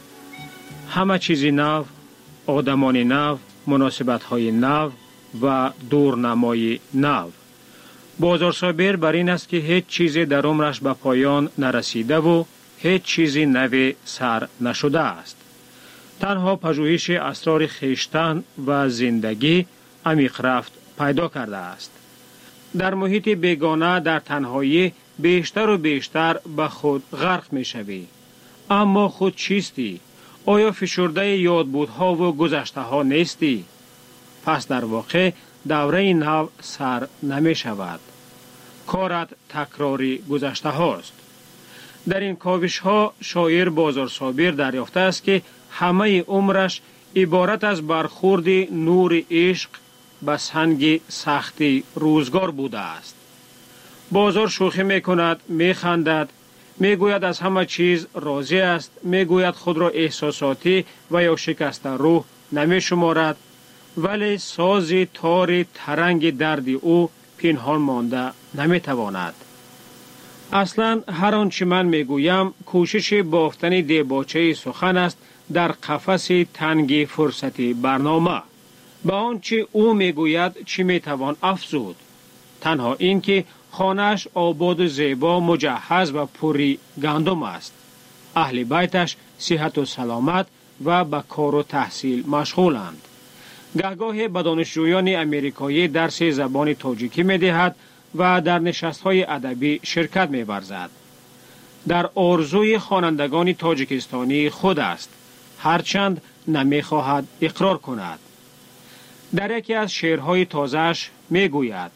Speaker 21: همه چیزی نو، آدمان نو، مناسبت های نو و دورنمای نو. بازار صابر بر این است که هیچ چیزی در عمرش به پایان نرسیده و هیچ چیزی نوی سر نشده است. تنها پژوهش اسرار خویشتن و زندگی عمیق رفت پیدا کرده است. در محیط بیگانه در تنهایی بیشتر و بیشتر به خود غرق می شوی. اما خود چیستی؟ آیا فشرده یادبودها و گذشته ها نیستی؟ پس در واقع دوره نو سر نمی شود. کارت تکراری گذشته هاست. در این کاوش ها شاعر بازار صابر دریافته است که همه عمرش عبارت از برخورد نور عشق به سنگ سختی روزگار بوده است. بازار شوخی می کند، می خندد، می گوید از همه چیز راضی است، می گوید خود را احساساتی و یا شکسته روح نمی شمارد، ولی ساز تار ترنگ درد او پنهان مانده نمی تواند. اصلا هر آنچه من می گویم کوشش بافتن دیباچه سخن است در قفس تنگ فرصتی برنامه. به آنچه او می گوید چی می توان افزود؟ تنها این که خانه‌اش آباد و زیبا، مجهز و پوری گندم است. اهل بیتش صحت و سلامت و به کار و تحصیل مشغولند. گهگاه به دانشجویان امریکایی درس زبان تاجیکی می دهد و در نشست‌های ادبی شرکت می ورزد. در آرزوی خوانندگان تاجیکستانی خود است، هرچند نمی خواهد اقرار کند. در یکی از شعرهای تازه‌اش می گوید: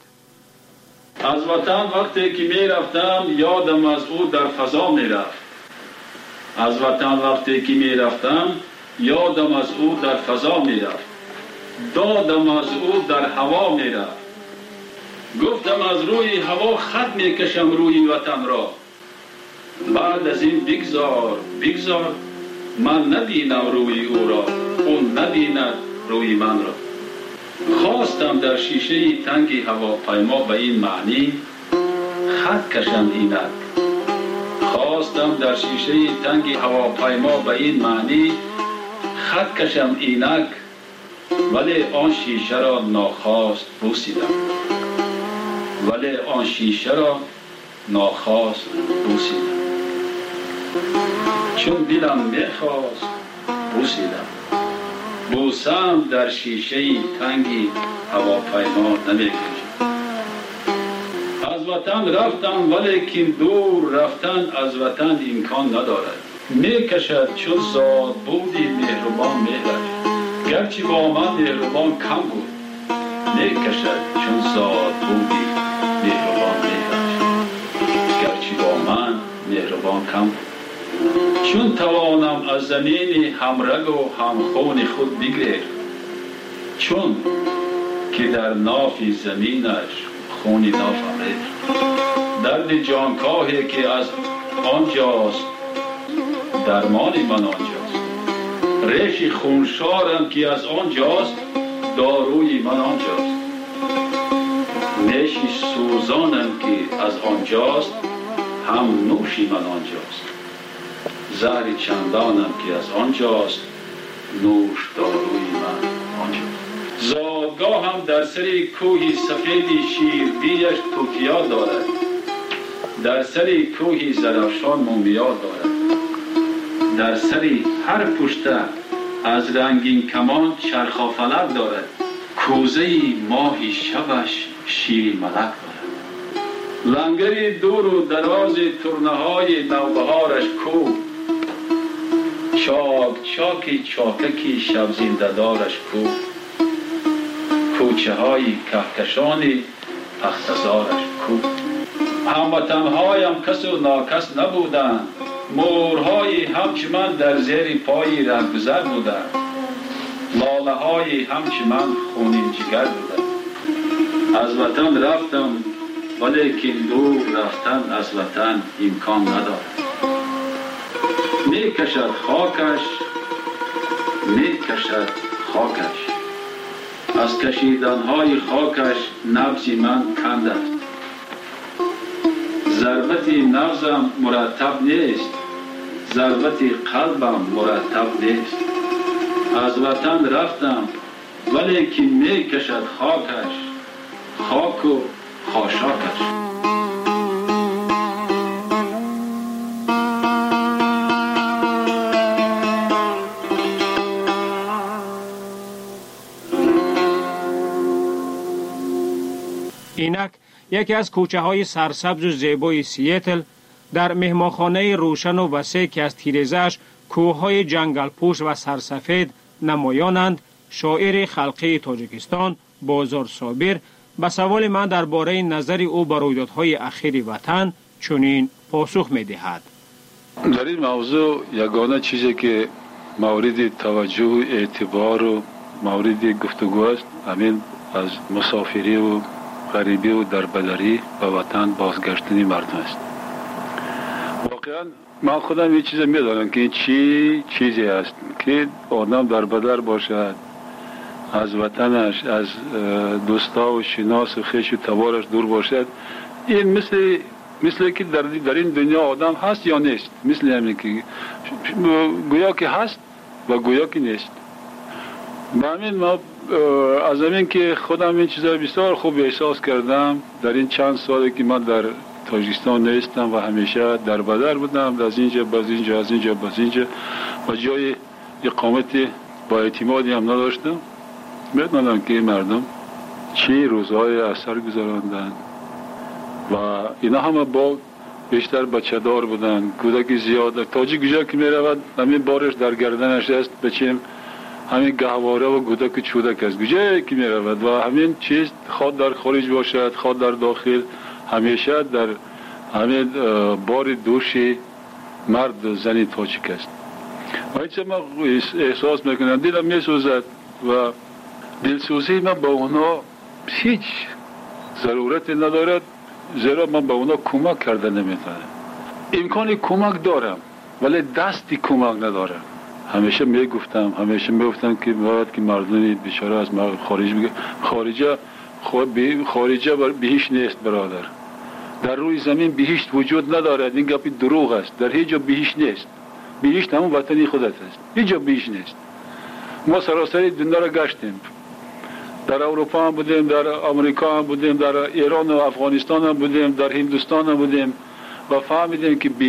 Speaker 1: از وطن وقتی که می رفتم یادم از او در فضا می رفت. از وطن وقتی که می رفتم یادم از او در فضا می رفت. دادم از او در هوا می رفت. گفتم از روی هوا خط می کشم روی وطن را. بعد از این بگذار من نبینم روی او را، اون نبیند روی من را. خواستم در شیشه تنگ هواپیما به این معنی خط کشم اینک. خواستم در شیشه تنگ هواپیما به این معنی خط کشم اینک، ولی آن شیشه را ناخواست بوسیدم. چون دلم میخواست بوسیدم. بوسم در شیشه تنگی هواپیما نمیکشم. از وطن رفتم ولیکن دور رفتن از وطن امکان ندارد. میکشد چون زاد بودی مهربان مهرش، گرچه با من مهربان کم بود. میکشد چون زاد بودی مهربان مهرش، گرچه با من مهربان کم بود. چون توانم از زمین همرگ و همخون خود بگریخت، چون که در نافی زمینش خونی نافم ریخت. درد جانکاهی که از آنجاست درمان من آنجاست، ریش خونشارم که از آنجاست داروی من آنجاست، نیشی سوزانم که از آنجاست هم نوشی من آنجاست، زهری چندانم که از آنجاست نوش داروی من آنجاست. زادگاه هم در سری کوهی سفیدی شیربیش توتیا دارد، در سری کوهی زرافشان مومیا دارد، در سری هر پشته از رنگین کمان چرخافلک دارد، کوزه ماهی شبش شیر ملک دارد. لنگری دور و دراز ترنه های نوبهارش کو، چاک چاکی چاککی شب زنده دارش کو، کوچه های کهکشانی اختزارش کو. هموطنهایم کس و ناکس نبودند، مورهای همچه من در زیر پای رهگذر بودند، لاله های همچه من خونین جگر بودند. از وطن رفتم ولیکن دور رفتن از وطن امکان ندارد. می کشد خاکش، می کشد خاکش، از کشیدنهای خاکش نبض من کند است. ضربت نبضم مرتب نیست، ضربت قلبم مرتب نیست. از وطن رفتم ولیکن می کشد خاکش، خاک و خاشاکش.
Speaker 21: اینک یکی از کوچه های سرسبز و زیبای سیاتل در مهمانخانه روشن و وسیع که از تیره‌اش کوههای جنگل پوش و سرسفید نمایانند، شاعر خلقی تاجیکستان بازار صابر به سوال من درباره نظر او بر رویدادهای اخیر وطن چنین پاسخ می‌دهد.
Speaker 1: در این موضوع یگانه چیزی که مورد توجه و اعتبار و مورد گفتگو است همین از مسافری و غریبی و دربدری به وطن بازگشتن مردم است. واقعا من خودم یه چیز میدانم که چی چیزی است که آدم دربدر باشد، از وطنش، از دوستا و شناس و خویش و تبارش دور باشد. این مثل که در این دنیا آدم هست یا نیست، مثل همین که گویا که هست و گویا که نیست. من از همین که خودم این چیزا بسیار خوب احساس کردم در این چند سالی که من در تاجیکستان نیستم و همیشه در بدر بودم، از اینجا باز اینجا، از اینجا باز اینجا و جای اقامت با اعتمادی هم نداشتم. میدونم که مردم چی روزهای اثر گذراندن و اینا همه با بیشتر بچه دار بودن، کودک زیاد. تاجیک گوجا که میرود همین بارش در گردنش است، بچیم همین گهواره و کودک چودک است گوجایی که میرود و همین چیز خود در خارج باشد خود در داخل همیشه در همین بار دوشی مرد و زنی تاجیک است. و اینچه من احساس میکنم دلم میسوزد و دلسوزی من با اونا هیچ ضرورت ندارد، زیرا من با اونا کمک کرده نمیتونم. امکان کمک دارم ولی دستی کمک ندارم. همیشه میگفتم که باید که مردم بیچاره از خارج بگه خارجه بهشت نیست برادر، در روی زمین بهشت وجود ندارد. این گپی دروغ است. در هیچ جا بهشت نیست. بهشت همون وطنی خودت است، هیچ جا بهشت نیست. ما سراسر دنیا را گشتیم، در اروپا هم بودیم، در امریکا هم بودیم، در ایران و افغانستان هم بودیم، در هندوستان هم بودیم و فهمیدیم که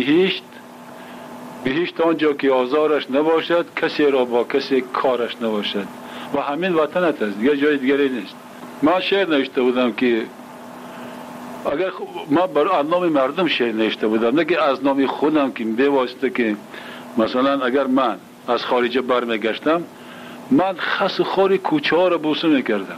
Speaker 1: بهشت آنجا که آزارش نباشد، کسی را با کسی کارش نباشد و همین وطنت است، دیگه جای دیگری نیست. من شعر نوشته بودم که اگر ما بر نام مردم شعر نوشته بودم، نه که از نام خودم که بواسطه که مثلا اگر من از خارجه برمیگشتم من خس و خار کوچه ها را بوسه میکردم،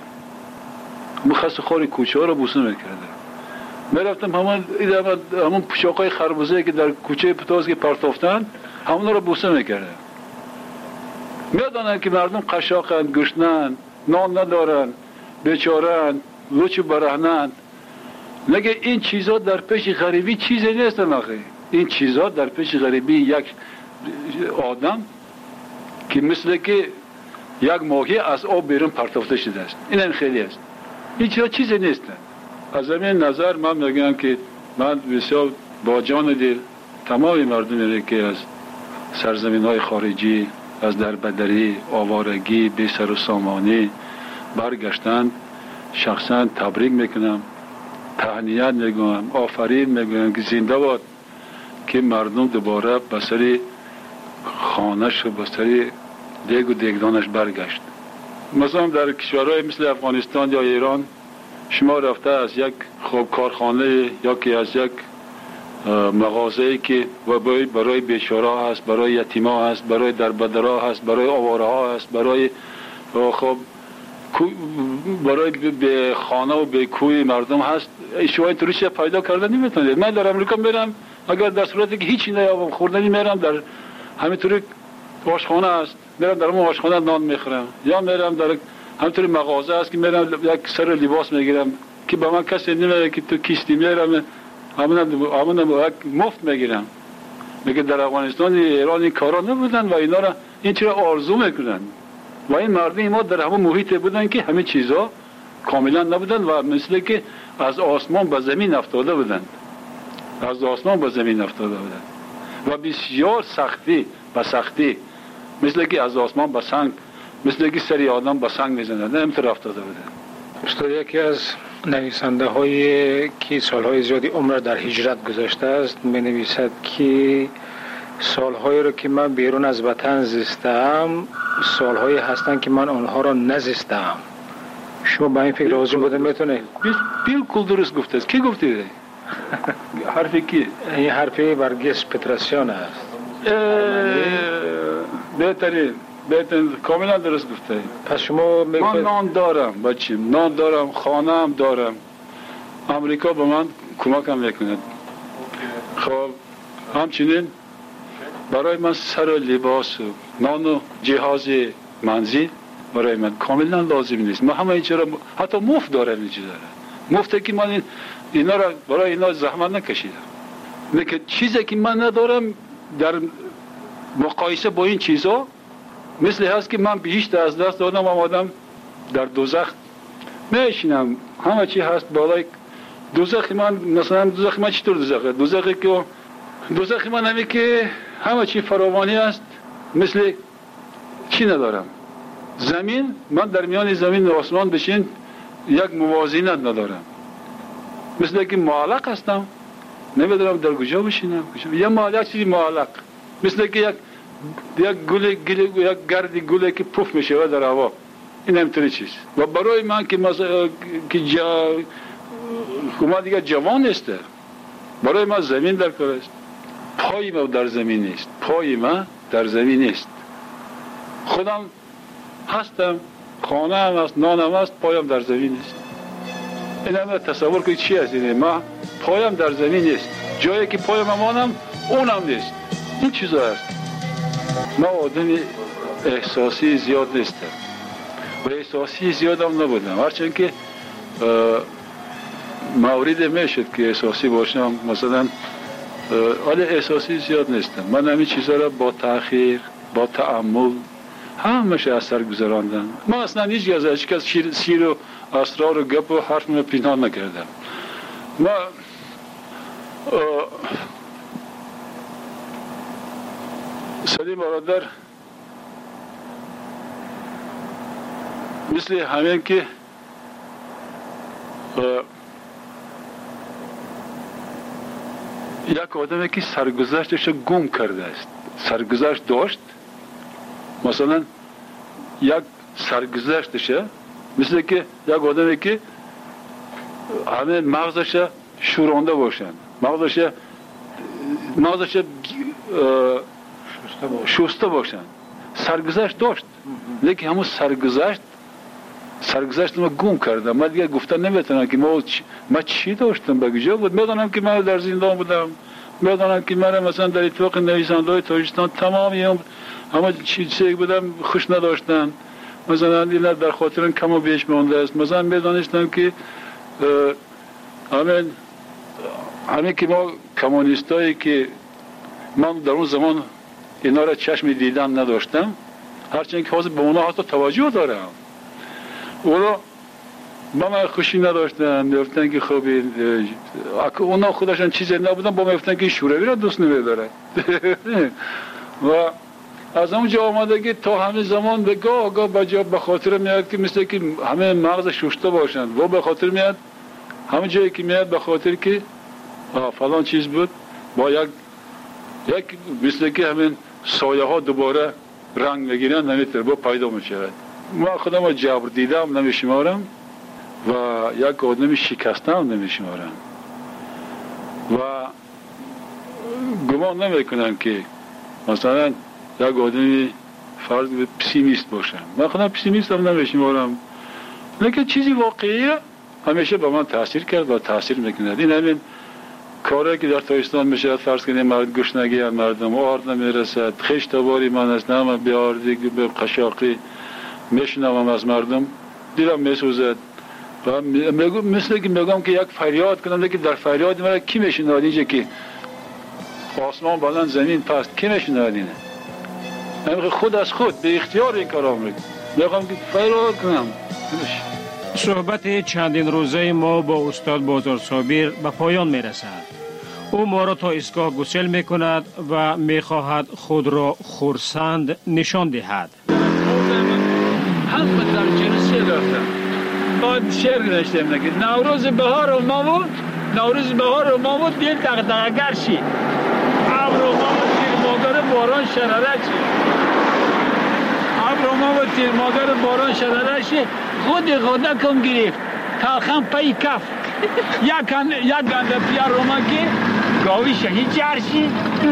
Speaker 1: میرفتم همون پوشاقای خربوزه که در کوچه پتاز که پرتافتن همون رو بوسه میکرده. میدونن که مردم قشاقند، گشنند، نان ندارن، بیچارند، لوچ برهنند. نگه این چیزا در پیش غریبی چیزی نیستن آخه. این چیزا در پیش غریبی یک آدم که مثل که یک ماهی از آب بیرون پرتافته شده است. این خیلی است. این چیزی نیستن. از همین نظر من میگم که من بسیار با جان دل تمام مردمی که از سرزمین های خارجی، از دربدری، آوارگی، بی سر و سامانی برگشتند، شخصا تبریک میکنم، تهنیت میگم، آفرین میگم که زنده باد که مردم دوباره به سر خانه‌اش و به سر دیگ و دیگدانش برگشت. مثلا در کشورهای مثل افغانستان یا ایران شما رفته از یک خوب کارخانه یا که از یک مغازه‌ای که برای بیچاره هست، برای یتیما هست، برای دربدرها هست، برای آواره ها هست، برای خب به خانه و به کوی مردم هست، شما اینطوری پیدا کردن نمیتونید. من در امریکا میرم، اگر در صورتی که هیچی نیابم خوردنی میرم در همینطوری آشخانه است، میرم در اون آشخانه نان میخورم، یا میرم در همینطوری مغازه است که میرم یک سر لباس میگیرم که به من کسی نمیگه که تو کیستی، میرم همون مفت میگیرم. میگه در افغانستان ایران این کارا نبودن و اینا را این چرا آرزو میکنن و این مردم ما در همون محیط بودن که همه چیزا کاملا نبودن و مثل که از آسمان به زمین افتاده بودند، از آسمان به زمین افتاده بودند و بسیار سختی مثل که از آسمان به سنگ، مثل که سری آدم به سنگ میزنند، همینطور افتاده بودند.
Speaker 2: استاد یکی از نویسنده هایی که سالهای زیادی عمر در هجرت گذاشته است می نویسد که سالهایی رو که من بیرون از وطن زیستم سالهایی هستند که من آنها را نزیستم. شما با این فکر راضی بودن میتونه؟
Speaker 1: بالکل درست گفته است. کی گفته؟ حرفی کی؟
Speaker 2: این حرفی برگس پتراسیان است.
Speaker 1: بهترین کاملا درست گفته.
Speaker 2: پس شما
Speaker 1: من نان دارم بچیم، نان دارم، خانه هم دارم، امریکا به من کمک هم میکند. خب همچنین برای من سر و لباس و نان و جهاز منزل برای من کاملا لازم نیست. من همه این چرا حتی مفت دارم، این چیزا مفته که من اینا را برای اینا زحمت نکشیدم. لیکن چیزی که من ندارم در مقایسه با این چیزا مثل هست که من بهشت از دست دادم، آمدم در دوزخ میشینم، همه چی هست بالای دوزخ من. مثلا دوزخ من چطور دوزخه؟ دوزخ من همه که همه چی فراوانی است، مثل چی ندارم. زمین، من در میان زمین و آسمان بشین یک موازینت ندارم، مثل که معلق هستم، نمیدونم در کجا بشینم. یه معلق چیزی معلق، مثل که یک گردی گله که پف میشه در هوا، این همینطوری چیز. و برای من که ما دیگه جوان است، برای من زمین در کار است، پای ما در زمین نیست، پای ما در زمین نیست. خودم هستم، خانه هم هست، نانم هست، پایم در زمین نیست. این همه تصور کنید چی هست؟ ما پایم در زمین نیست، جایی که پایم امانم اونم نیست. این چیزا هست. ما آدم احساسی زیاد نیستم و احساسی زیاد هم نبودم، هرچند که مورد میشد که احساسی باشم مثلا، ولی احساسی زیاد نیستم. من همین چیزا را با تأخیر، با تأمل همش اثر گذراندم. من اصلا هیچ کس سیر و اسرار و گپ و حرف من پنهان نکردم. ما سلیم برادر مثل همین که یک آدمی که سرگذشتش گم کرده است، سرگذشت داشت، مثلا یک سرگذشتش مثل که یک آدمی که همه مغزش شورانده باشند، مغزش شسته باشند، سرگذشت داشت، لیکن همون سرگذشت ما گم کردم. من دیگه گفتن نمیتونم که ما چی داشتم، به کجا بود. میدونم که من در زندان بودم، بدانند که من مثلا در اتفاق نویسنده‌های تاجیکستان تمامی همه چیزی بودم خوش نداشتن، مثلا اینا در خاطرم کم و بیش مانده است. مثلا میدانستم که همه که ما کمونیستایی که من در اون زمان اینا را چشم دیدن نداشتم، هرچند که حاضر به اونا حتی توجه دارم، اونا با من خوشی نداشتن، میگفتن که خب اونا خودشان چیزی نبودن، با من گفتن که شوروی را دوست نمیدارن. و از اونجا آمده که تا همه زمان به گاه به خاطر میاد که مثل که همه مغز ششته باشند و به خاطر میاد همه جایی که میاد به خاطر که فلان چیز بود، با یک مثل که همین سایه ها دوباره رنگ میگیرن، نمیتونه با پیدا میشود. ما خودم جبر دیدم نمیشمارم و یک آدمی شکستم نمیشمارم و گمان نمیکنم که مثلا یک آدمی فرض به پسیمیست باشم. من خودم پسیمیست هم نمیشمارم، لیکن چیزی واقعیه همیشه به من تاثیر کرد و تاثیر میکند. این همین کاری که در تاجیکستان میشه، فرض کنیم مرد گشنگی از مردم آرد نمیرسد، خشتباری من است، همه بیاردگی به قشاقی میشنوم از مردم، دیرم میسوزد و مثل که میگم که یک فریاد کنم، لیکن در فریاد مرا کی میشنواد؟ اینجا که آسمان بلند زمین پست کی میشنواد؟ اینه من خود از خود به اختیار این کارا میکنم، میگم که فریاد کنم.
Speaker 21: صحبت چندین روزه ما با استاد بازار صابر به پایان میرسد. او ما را تا ایستگاه گسل میکند و میخواهد خود را خرسند نشان دهد.
Speaker 1: هم در جلسه رفتم بعد شعر نوشتم که نوروز بهار و ما بود دل دغدغه‌گر شی، ابر و ما تیر مادر باران شراره شی، خود کم گرفت تاخم پای کف یک گنده پیار روما که گاوی شهید جرشی.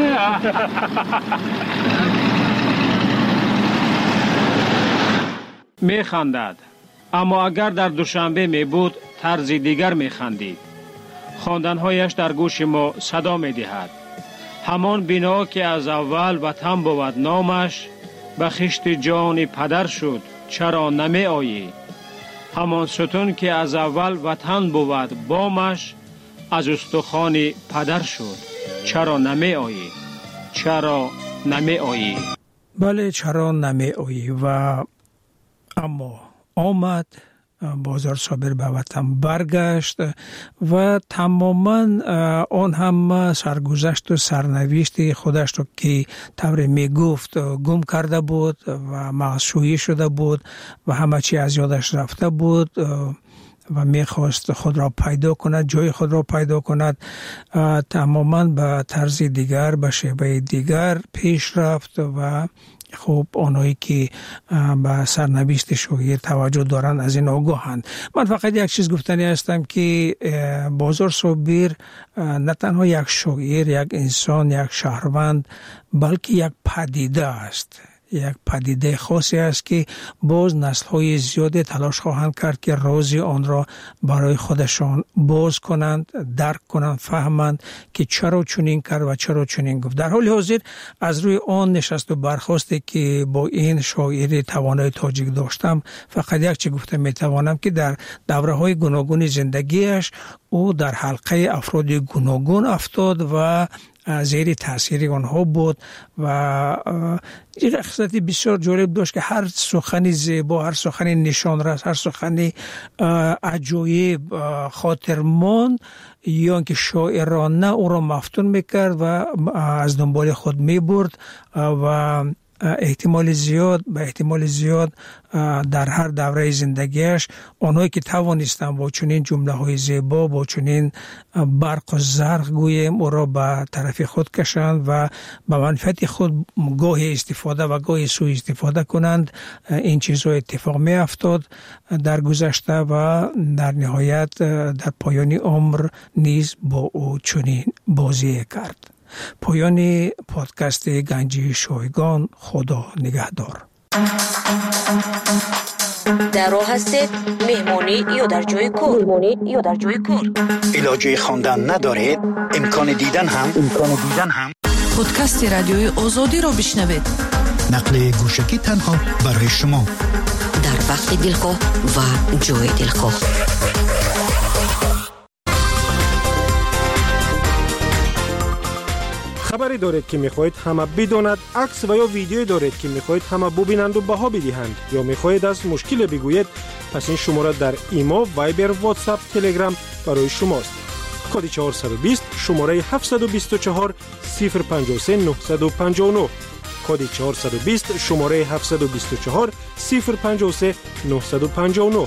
Speaker 21: می خندد، اما اگر در دوشنبه می بود طرز دیگر می خندید. خواندنهایش در گوش ما صدا می دهد. همان بنا که از اول وطن بود نامش، به خشت جان پدر شد چرا نمی آیی؟ همان ستون که از اول وطن بود بامش، از استخوان پدر شد چرا نمی آیی؟
Speaker 15: بله، چرا نمی آیی؟ و اما آمد، بازار صابر به وطن برگشت و تماما آن هم سرگذشت و سرنوشت خودش رو که طور می گفت گم کرده بود و معصویی شده بود و همه چی از یادش رفته بود و میخواست خود را پیدا کند، جای خود را پیدا کند. تماما به طرز دیگر، به شیوه دیگر پیش رفت و خب آنهایی که به سرنوشت شوگیر توجه دارن از این آگاهند. من فقط یک چیز گفتنی هستم که بازار صابر نه تنها یک شاعر، یک انسان، یک شهروند، بلکه یک پدیده است، یک پدیده خاصی است که باز نسل‌های زیاد تلاش خواهند کرد که راز آن را برای خودشان باز کنند، درک کنند، فهمند که چرا چنین کرد و چرا چنین گفت. در حال حاضر از روی آن نشست و برخاستی که با این شاعر توانای تاجیک داشتم، فقط یک چیز گفته میتوانم که در دوره‌های گوناگون زندگیش او در حلقه افراد گوناگون افتاد و زیر تاثیر آنها بود و این خصلتی بسیار جالب داشت که هر سخنی زیبا، هر سخنی نشانرس، هر سخنی عجایب خاطرماند یا که شاعرانه او را مفتون میکرد و از دنبال خود میبرد و احتمال زیاد در هر دوره زندگیش آنهایی که توانستند با چنین جمله های زیبا، با چنین برق و زرق گویم او را به طرف خود کشند و به منفعت خود گاهی استفاده و گاهی سوء استفاده کنند. این چیزها اتفاق می افتاد در گذشته و در نهایت در پایان عمر نیز با او چنین بازی کرد. پایان پادکست گنجی شایگان. خدا نگهدار.
Speaker 4: در راه هستید مهمانی یا در جای کار
Speaker 15: علاجه خواندن ندارید امکان دیدن هم
Speaker 8: پادکست رادیوی آزادی را بشنوید.
Speaker 15: نقل گوشکی تنها برای شما
Speaker 4: در وقت دلخواه و جای دلخواه.
Speaker 21: خبری دارید که میخواهید همه بداند، عکس و یا ویدیویی دارید که میخواهید همه ببینند و بها بدهند، یا میخواهید از مشکل بگویید، پس این شماره در ایما، وایبر، واتساپ، تلگرام برای شماست. کد 420 شماره 724 053 959. کد 420 شماره 724 053 959.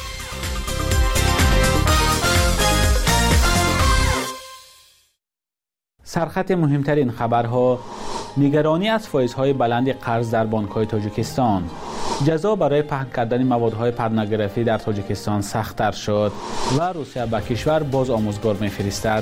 Speaker 6: سرخط مهمترین خبرها: نگرانی از فایزهای بلند قرض در بانک‌های تاجیکستان. جزا برای پهن کردن موادهای پورنوگرافی در تاجیکستان سخت‌تر شد و روسیه به کشور باز آموزگار می‌فرستد.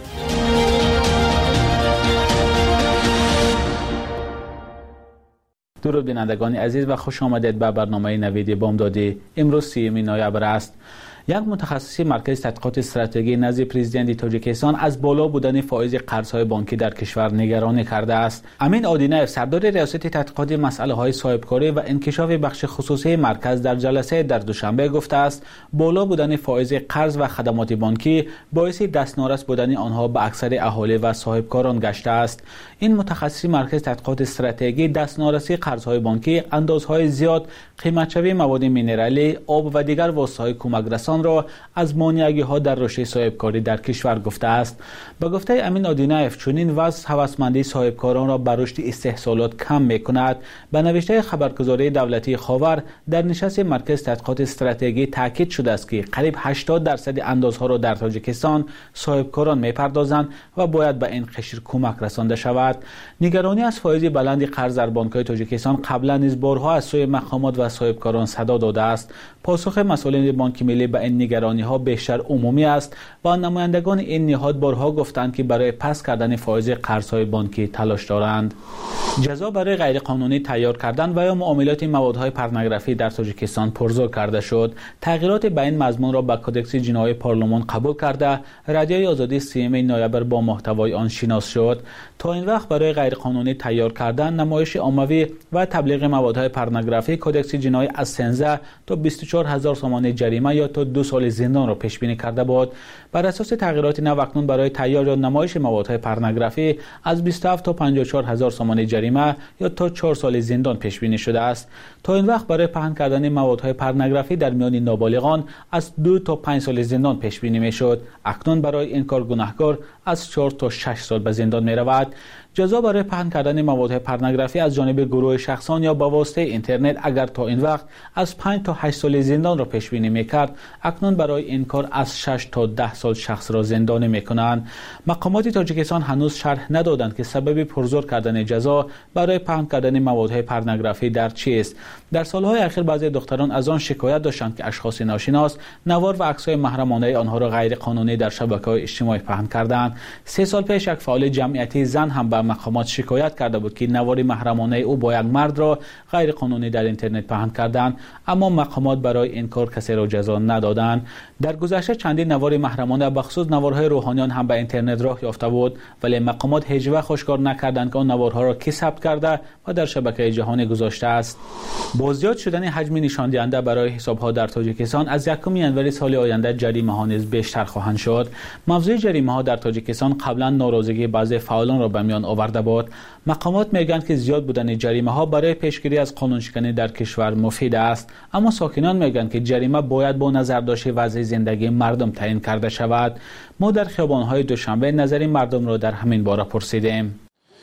Speaker 6: درود بینندگان عزیز و خوش آمدید به برنامه نوید بامدادی. امروز 30 نوامبر است. یک متخصص مرکز تحقیقات استراتژی نزد پرزیدنت تاجیکستان از بالا بودن فایز قرض‌های بانکی در کشور نگرانی کرده است. امین آدینایف، سردار ریاست تحقیقات مسائل صاحبکاری و انکشاف بخش خصوصی مرکز، در جلسه در دوشنبه گفته است بالا بودن فایز قرض و خدمات بانکی باعث دستنارس بودن آنها به اکثر اهالی و صاحبکاران گشته است. این متخصص مرکز تحقیقات استراتژی دستنارسی قرض‌های بانکی، اندازهای زیاد، قیمت‌شوی مواد مینرالی، آب و دیگر واسطه‌های کمک‌رسان را از مانعگی‌ها در رشد صاحبکاری در کشور گفته است. به گفته امین آدینایف، چنین وضع هوسمندی صاحبکاران را بر رشد استحصالات کم می‌کند. به نوشته خبرگزاری دولتی خاور در نشست مرکز تحقیقات استراتژی تاکید شده است که قریب 80% اندازها را در تاجیکستان صاحبکاران می‌پردازند و باید به این قشر کمک رسانده شود. نگرانی از فایز بلند قرض در بانک‌های تاجیکستان قبلا نیز بارها از سوی مقامات و صاحبکاران صدا داده است. پاسخ مسئولین بانک ملی به این نگرانی‌ها بیشتر عمومی است و نمایندگان این نهاد بارها گفتند که برای پس کردن فایز قرض‌های بانکی تلاش دارند. جزا برای غیرقانونی تیار کردن و یا معاملات موادهای پورنوگرافی در تاجیکستان پرزور کرده شد. تغییرات به این مضمون را به کدکس جنایی پارلمان قبول کرده رادیوی آزادی 30 نوامبر با محتوای آن شناس شد. تا این وقت برای غیرقانونی تیار کردن، نمایش عمومی و تبلیغ موادهای پورنوگرافی کدکس جنایی از 13 تا 24000 تومان جریمه یا تا 2 سال زندان را پیش بینی کرده بود. بر اساس تغییرات نواکنون برای تیار یا نمایش موادهای پورنوگرافی از 27 تا 54000 تومان جریمه یا تا 4 سال زندان پیش بینی شده است. تا این وقت برای پهن کردن موادهای پورنوگرافی در میان نابالغان از 2 تا 5 سال زندان پیش بینی میشد. اکنون برای این کار گناهکار از 4 تا 6 سال به زندان می رود. جزا برای پهن کردن مواد پورنوگرافی از جانب گروه شخصان یا با واسطه اینترنت اگر تا این وقت از 5 تا 8 سال زندان را پیش بینی میکرد، اکنون برای این کار از 6 تا 10 سال شخص را زندانی میکنند. مقامات تاجیکستان هنوز شرح ندادند که سبب پرزور کردن جزا برای پهن کردن مواد پورنوگرافی در چیست. در سالهای اخیر بعضی دختران از آن شکایت داشتند که اشخاص ناشناس نوار و عکس‌های محرمانه آنها را غیر قانونی در شبکه‌های اجتماعی پهن کردند. 3 سال پیش یک فعال جمعیتی زن هم به مقامات شکایت کرده بود که نوار محرمانه او با یک مرد را غیر قانونی در اینترنت پهن کردند، اما مقامات برای این کار کسی را جزا ندادند. در گذشته چندین نوار محرمانه به خصوص نوارهای روحانیان هم به اینترنت راه یافته بود، ولی مقامات هیچ وقت آشکار نکردند که آن نوارها را کی ثبت کرده و در شبکه جهانی گذاشته است. با زیاد شدن حجم نشان دهنده برای حساب‌ها در تاجیکستان، از 1 ژانویه سال آینده جریمه‌ها نیز بیشتر خواهند شد. موضوع جریمه‌ها در تاجیکستان قبلا ناراضگی بعضی فعالان را به میان آورده بود. مقامات میگویند که زیاد بودن جریمه‌ها برای پیشگیری از قانونشکنی در کشور مفید است، اما ساکنان میگویند که جریمه باید با نظرداشت وضع زندگی مردم تعیین کرده شود. ما در خیابان‌های دوشنبه نظر مردم را در همین باره پرسیدیم.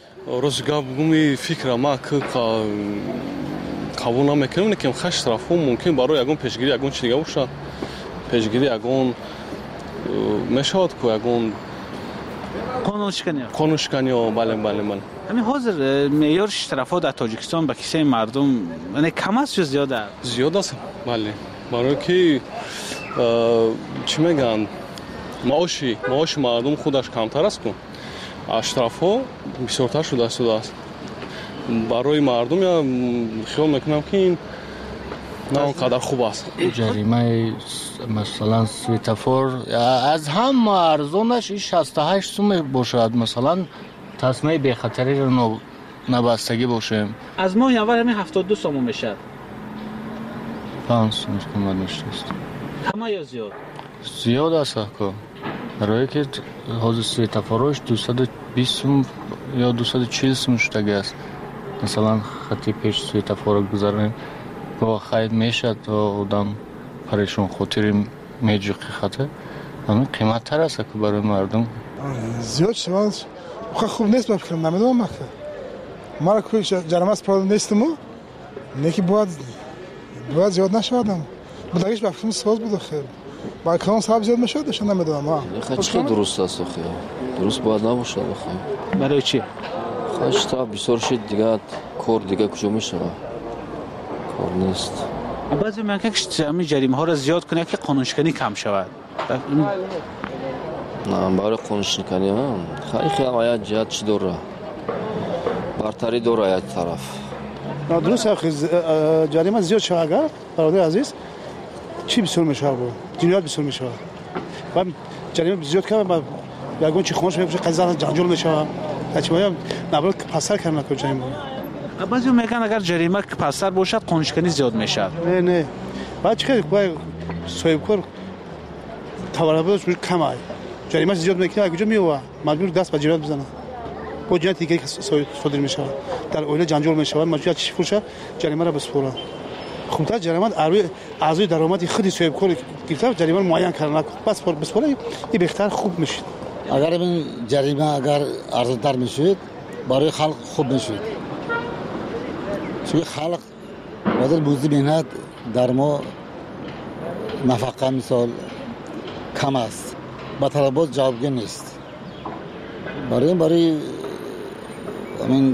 Speaker 7: розгабуми фикра ма ки қабул намекунем ки хаш тарафҳо мумкин барои ягон пешгирӣ ягон чи дига бошад. пешгирӣ ягон мешавад ки ягон қонуншиканӣ бале
Speaker 6: همین حاضر معیار اشترافات در تاجیکستان به کیسه مردم یعنی کم است یا زیاد است؟
Speaker 7: زیاد است بله، برای که چی میگن معاش مردم خودش کمتر است کن اشتراف‌ها بسیارتر شده است. برای مردم یا خیال میکنم که این نه اونقدر خوب است.
Speaker 9: جریمه مثلا سویتافور از هم ارزانش 68 سوم باشد، مثلا تصمیه به خطری رو نبستگی باشه.
Speaker 6: از ماه اول همین 72 سوم میشه.
Speaker 9: 5 سوم قیمت داشته است.
Speaker 6: کم یا زیاد؟
Speaker 9: زیاد است که برای که حاضر سویتافورش 220 سوم یا 240 سوم شده است. مثلا خطی پیش سویتافور گذاریم با خیلی میشه تا آدم پریشون خاطری میجوقی خطه همین قیمت تر است که برای مردم
Speaker 12: زیاد شما خوب نیست بفکرم نمیدونم مکه مرا که جرمه از پرادم نیستم نیکی باید زیاد نشودم بودگیش بفکرم سواز بود خیلی با کلام صاحب زیاد میشد داشتن نمیدونم
Speaker 11: خیلی درست است درست باید نباشد
Speaker 6: برای چی؟
Speaker 11: خواهش تا بسیار شد دیگه کار دیگه کجا میشه کار نیست.
Speaker 6: بعضی میگن که همین جریمه ها را زیاد کنه که قانونشکنی کم شود.
Speaker 11: نه برای قانونشکنی خیلی آید جهت چی داره برتری داره آید طرف.
Speaker 12: نه درست جریمه زیاد شود اگر برادر عزیز چی بسیار میشه بود جنایت بسیار میشه و جریمه زیاد کنه یگون چی خونش میشه قضیه جنجال میشه چی میگم نباید پسر کردن که جریمه.
Speaker 6: بعضی میگن اگر جریمه پسر باشد قانونشکنی زیاد میشه.
Speaker 12: نه بعد چه باید صاحب کار تورابش کم است جریمه زیاد میکنه کجا میوه مجبور دست به جنایت بزنه با جنایتی که صادر میشه در اوله جنجال میشه مجبور چی فروشه جریمه را بسپره. خوبتر جریمه اعضای درآمدی خودی صاحب کار گرفته جریمه معین کردن بس بسپره این بهتر خوب میشه.
Speaker 9: اگر این جریمه اگر ارزان‌تر میشود برای خلق خوب میشود چون خلق واسه بوزی بینات در ما نفقه مثال کم است با طلبات جوابگو نیست برای همین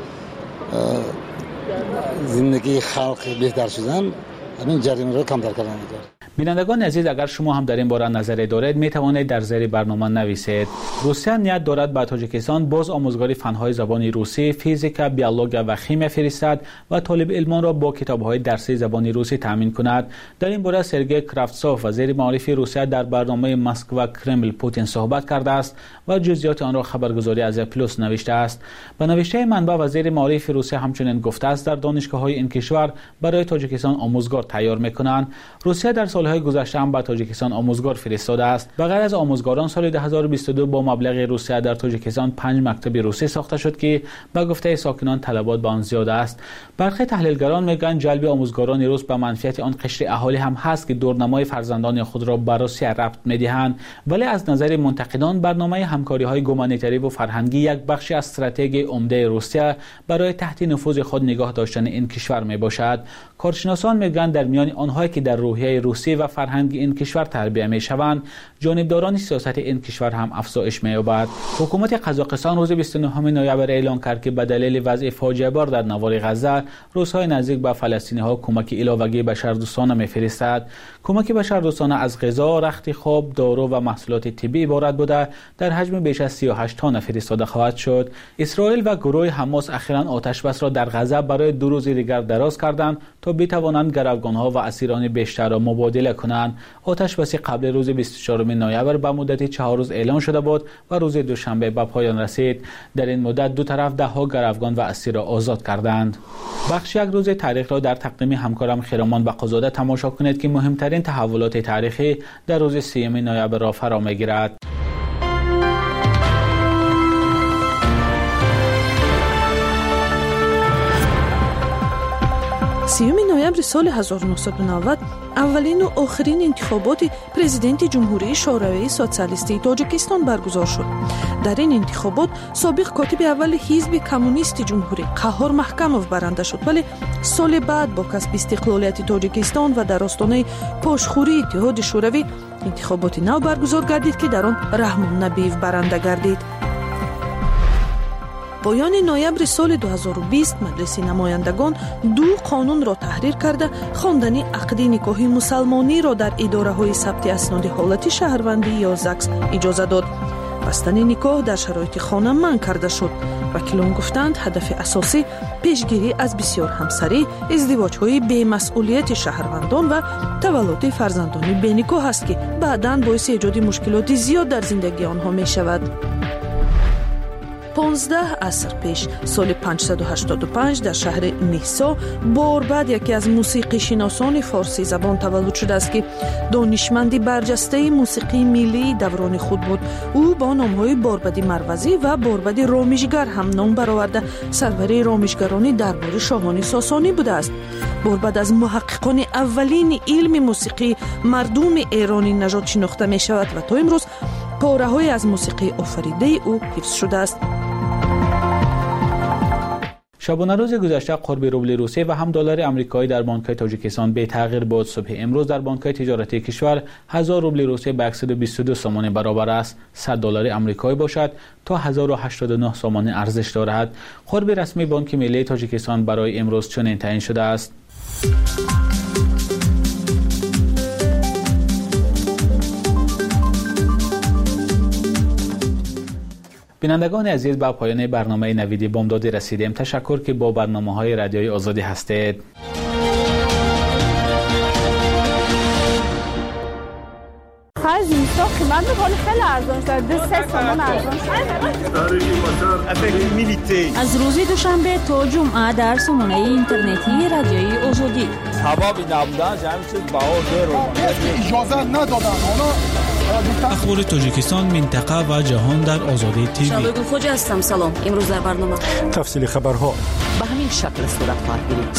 Speaker 9: زندگی خلق بهتر شدن همین جریمه رو کمتر کردن می‌کنه.
Speaker 6: بینندگان عزیز اگر شما هم در این باره نظری دارید می توانید در زیر برنامه نویسید. روسیه نیت دارد به تاجیکستان باز آموزگاری فنهای زبان روسی، فیزیک، بیولوژی و شیمی فرستد و طالب علمان را با کتاب‌های درسی زبان روسی تامین کند. در این باره سرگئی کرافتسوف وزیر معارف روسیه در برنامه مسکو کرمل پوتین صحبت کرده است و جزئیات آن را خبرگزاری از پلوس نوشته است. به نوشته منبع وزیر معارف روسیه همچنین گفته است در دانشگاه‌های این کشور برای تاجیکستان آموزگار تیار می‌کنند. روسیه در سالهای گذشته هم به تاجیکستان آموزگار فرستاده است. به غیر از آموزگاران سال 2022 با مبلغ روسیه در تاجیکستان 5 مکتب روسی ساخته شد که به گفته ساکنان طلبات به آن زیاد است. برخی تحلیلگران میگن جلب آموزگاران روس به منفعت آن قشر اهالی هم هست که دورنمای فرزندان خود را به روسیه ربط می‌دهند، ولی از نظر منتقدان برنامه همکاری‌های گومانیتری و فرهنگی یک بخشی از استراتژی عمده روسیه برای تحت نفوذ خود نگاه داشتن این کشور میباشد. کارشناسان میگن در میان آنهایی که در روحیه روسی و فرهنگ این کشور تربیت میشوند جانبداران سیاست این کشور هم افزایش می‌یابد. حکومت قزاقستان روز 29 نوامبر اعلام کرد که به دلیل وضع فاجعه بار در نوار غزه روس‌های نزدیک به فلسطینی‌ها کمک علاوه‌ای بشردوستانه می‌فرستد. کمک بشردوستانه از غذا، رخت خواب، دارو و محصولات طبی عبارت بوده در حجم بیش از 38 تن فرستاده خواهد شد. اسرائیل و گروه حماس اخیراً آتش بس را در غزه برای 2 روز دیگر دراز کردند تا بتوانند گروگان‌ها و اسیران بیشتر را مبادله کنند. آتش بس قبل روز 24 نوامبر به مدت 4 روز اعلام شده بود و روز دوشنبه به پایان رسید. در این مدت دو طرف 10 گروگان و اسیر را آزاد کردند. بخش یک روز تاریخ را در تقدیم همکارم خیرامان بقازاده تماشا کنید که مهمترین تحولات تاریخی در روز 3 نوامبر را فرا می‌گیرد.
Speaker 8: 30 نوامبر سال 1990 اولین و آخرین انتخابات پرزیدنت جمهوری شوروی سوسیالیستی تاجیکستان برگزار شد. در این انتخابات سابق کاتب اول حزب کمونیست جمهوری قهار محکموف برنده شد، ولی سال بعد با کسب استقلالیت تاجیکستان و در آستانه پاشخوری اتحاد شوروی انتخابات نو برگزار گردید که در آن رحمان نبیف برنده گردید. پایان نوامبر سال 2020 مجلس نمایندگان 2 قانون را تحریر کرده خواندن عقد نکاح مسلمانی را در اداره‌های ثبت اسناد حالت شهروندی یا زکس اجازه داد. بستن نکاح در شرایط خانه منع کرده شد. وکیلان گفتند هدف اساسی پیشگیری از بسیار همسری، ازدواج‌های بی‌مسئولیت شهروندان و تولد فرزندان بی نکاح است که بعداً باعث ایجاد مشکلات زیاد در زندگی آنها می شود. 15 عصر پیش سال 585 در شهر نیسا بار بعد یکی از موسیقی شناسان فارسی زبان تولد شده است که دانشمندی برجسته موسیقی ملی دوران خود بود. او با نام‌های باربدی مروزی و باربدی رامشگر هم نام برآورده سرور رامشگران دربار شاهان ساسانی بوده است. باربد از محققان اولین علم موسیقی مردم ایرانی نژاد شناخته می شود و تا امروز پاره‌های از موسیقی آفریده او حفظ شده است.
Speaker 6: شبانه روز گذشته قرب روبل روسیه و هم دلار آمریکایی در بانک‌های تاجیکستان به تغییر بود. صبح امروز در بانک‌های تجارتی کشور 1000 روبل روسیه به 122 سوم برابر است. 100 دلار آمریکایی باشد تا 1089 سوم ارزش دارد. قرب رسمی بانک ملی تاجیکستان برای امروز چنین تعیین شده است. بینندگان عزیز، با پایان برنامه نویدی بامداد رسیدیم. تشکر که با برنامه‌های رادیوی آزادی هستید.
Speaker 10: خرج اینستا قیمت می‌کنه خیلی ارزان شد. 2-3 تومان ارزان شد.
Speaker 13: از روز دوشنبه تا جمعه در سامانه اینترنتی رادیوی آزادی.
Speaker 14: هوا نبودن جمع شد
Speaker 23: اجازه ندادن.
Speaker 5: اخبار تاجیکستان، منطقه و جهان در آزادی تیوی.
Speaker 13: شبگون خوجا هستم. سلام. امروز در برنامه
Speaker 21: تفصیل خبرها
Speaker 13: به همین شکل صورت خواهد گرفت.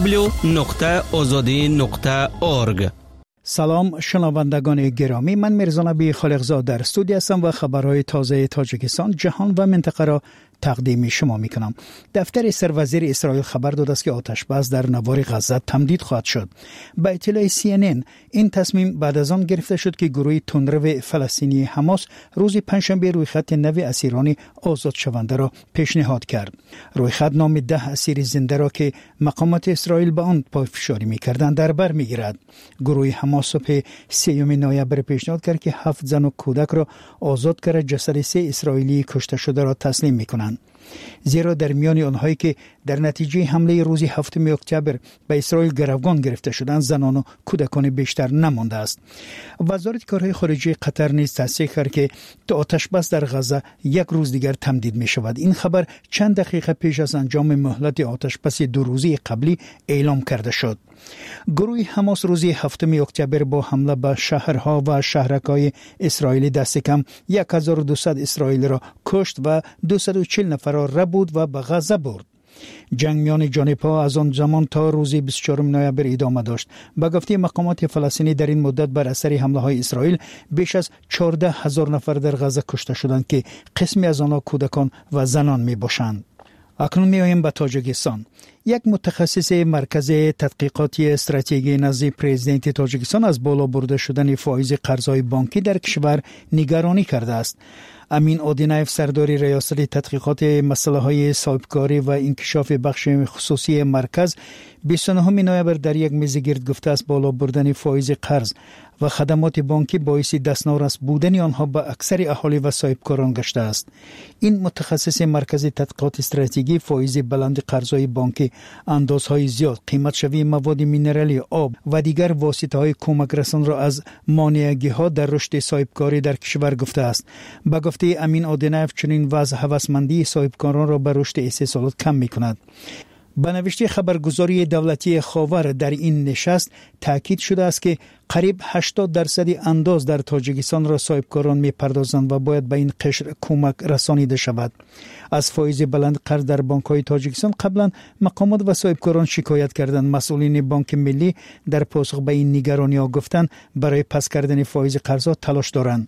Speaker 15: www.azadi.org. سلام شنوندگان گرامی، من میرزا نبی خالقزاد در استودیو هستم و خبرهای تازه تاجیکستان، جهان و منطقه را تقدیم شما میکنم. دفتر سروزیر اسرائیل خبر داده است که آتش بس در نوار غزه تمدید خواهد شد. با اطلاع CNN این تصمیم بعد از آن گرفته شد که گروه تندرو فلسطینی حماس روز پنجشنبه رویخط 9 اسیران آزاد شونده را پیشنهاد کرد. رویخط نام 10 اسیر زنده را که مقامات اسرائیل به آن پافشاری میکردند در بر میگیرد. گروه حماس صبح 3 نوامبر پیشنهاد کرد که 7 زن و کودک را آزاد کرد، جسد 3 اسرائیلی کشته شده را تسلیم میکنند. زیرا در میان آنهایی که در نتیجه حمله روز 7 اکتبر به اسرائیل گروگان گرفته شدند زنان و کودکان بیشتر نمانده است. وزارت کارهای خارجه قطر نیز تصدیق کرد که آتش بس در غزه یک روز دیگر تمدید می شود. این خبر چند دقیقه پیش از انجام مهلت آتش بس 2 روزه قبلی اعلام کرده شد. گروه حماس روز 7 اکتبر با حمله به شهرها و شهرک‌های اسرائیلی دست کم 1200 اسرائیلی را کشت و 240 نفر را ربود و به غزه برد. جنگ میان جانب‌ها از آن زمان تا روز 24 نوامبر ادامه داشت. به گفته مقامات فلسطینی در این مدت بر اثر حمله‌های اسرائیل بیش از 14000 نفر در غزه کشته شدند که قسمی از آنها کودکان و زنان میباشند. اکنون می‌آییم به تاجیکستان. یک متخصص مرکز تحقیقاتی استراتژی نزد پرزیدنت تاجیکستان از بالا برده شدن فایز قرض‌های بانکی در کشور نگرانی کرده است. امین آدینایف سردار ریاست تحقیقات مسائل صاحبکاری و انکشاف بخش خصوصی مرکز 29 نوامبر در یک میز گرد گفته است بالا بردن فایز قرض و خدمات بانکی باعث دستنارس بودن آنها به اکثر اهالی و صاحبکاران گشته است. این متخصص مرکز تحقیقات استراتژی فایز بلند قرضهای بانکی، اندازهای زیاد، قیمت شوی مواد مینرالی، آب و دیگر واسطه‌های کمک رسان را از مانعگی‌ها در رشد صاحبکاری در کشور گفته است. به گفته امین آدینایف چنین وضع هوسمندی صاحبکاران را به رشد استحصالات کم می‌کند. به نوشته خبرگزاری دولتی خاور در این نشست تاکید شده است که قریب 80% انداز در تاجیکستان را صاحبکاران می‌پردازند و باید به این قشر کمک رسانیده شود. از فایز بلند قرض در بانک‌های تاجیکستان قبلا مقامات و صاحبکاران شکایت کردند. مسئولین بانک ملی در پاسخ به این نگرانی‌ها گفتند برای پس کردن فایز قرض‌ها تلاش دارند.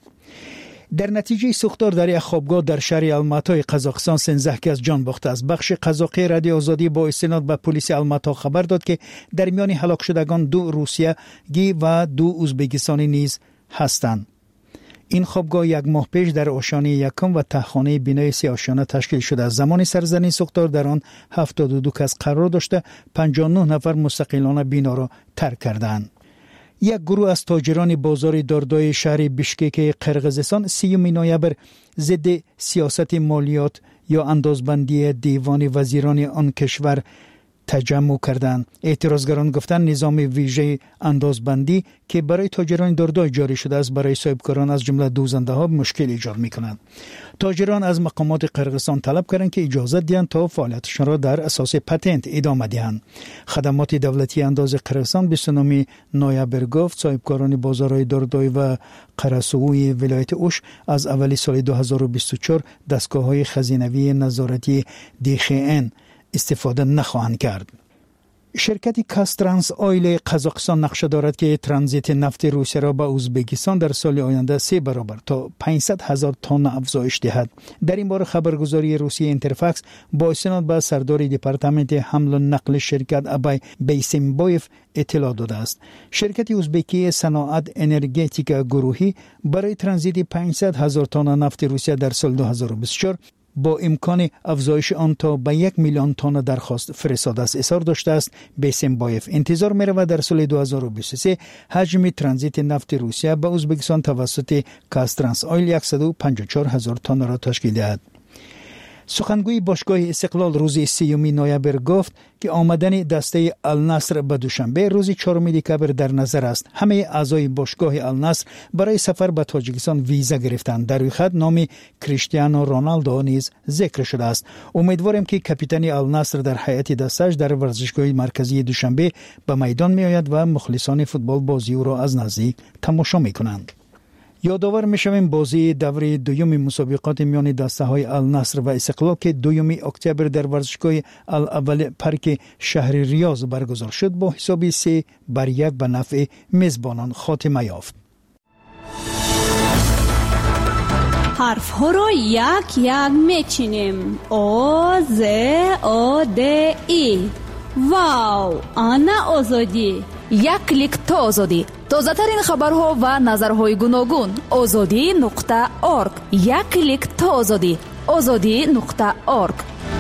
Speaker 15: در نتیجه سوختار در یک خوابگاه در شهر الماتی قزاقستان 13 کس جان باخته است. بخش قزاقی رادیو آزادی با استناد به پلیس الماتی خبر داد که در میان هلاک شدگان 2 روسیه‌گی و 2 ازبکستانی نیز هستند. این خوابگاه یک ماه پیش در آشیانه یکم و تهخانه بنای 3 آشیانه تشکیل شده است. زمان سرزنی سوختار در آن 72 کس قرار داشته، 59 نفر مستقلانه بنا را ترک کردند. یک گروه از تاجران بازار داردای شهر بیشکک قرقیزستان 30 نوامبر ضد سیاست مالیات یا اندازبندی دیوان وزیران آن کشور تجمع کردند. اعتراضگران گفتند نظام ویژه اندازبندی که برای تاجران داردای جاری شده است برای صاحبکاران از جمله دوزنده ها مشکل ایجاد می‌کند. تاجران از مقامات قرقیزستان طلب کردند که اجازه دهند تا فعالیتشان را در اساس پتنت ادامه دهند. خدمات دولتی انداز قرقیزستان 29 نوامبر گفت صاحبکاران بازارهای داردای و قرسوی ولایت اوش از اول سال 2024 دستگاه‌های خزینوی نظارتی DGN استفاده نخواهند کرد. شرکت کاسترانس آیل قزاقستان نقشه دارد که ترانزیت نفت روسیه را به ازبکستان در سال آینده 3 برابر تا 500,000 تن افزایش دهد. در این باره خبرگزاری روسیه اینترفاکس با استناد به سردار دپارتمنت حمل و نقل شرکت ابای بیسیمبایف اطلاع داده است. شرکت ازبکی صنعت انرژتیک گروهی برای ترانزیت 500,000 تن نفت روسیه در سال 2024 با امکان افزایش آن تا به 1 میلیون تن درخواست فرستاده است. اظهار داشته است بیسیمبایف انتظار می‌رود در سال 2023 حجم ترانزیت نفت روسیه به ازبکستان توسط کاسترانس آیل 154,000 تن را تشکیل دهد. سخنگوی باشگاه استقلال روز 30 نوامبر گفت که آمدن دسته النصر به دوشنبه روز 4 دکبر در نظر است. همه اعضای باشگاه النصر برای سفر به تاجیکستان ویزا گرفتند. در این خط نام کریستیانو رونالدو نیز ذکر شده است. امیدوارم که کاپیتان النصر در هیئت دستش در ورزشگاه مرکزی دوشنبه به میدان می آید و مخلصان فوتبال بازی او را از نزدیک تماشا می کنند. یادآور می‌شویم بازی دوره دوم مسابقات میان دسته‌های النصر و استقلال که 2 اکتبر در ورزشگاه الاول پارک شهر ریاض برگزار شد با حساب 3-1 به نفع میزبانان خاتمه یافت.
Speaker 13: حرف ها را یک یک میچینیم. آ ز آ د ای. واو، آنا آزادی. یک کلیک تا آزادی. تازه ترین خبرها و نظرهای گوناگون. azadi.org. یک کلیک تا آزادی. azadi.org.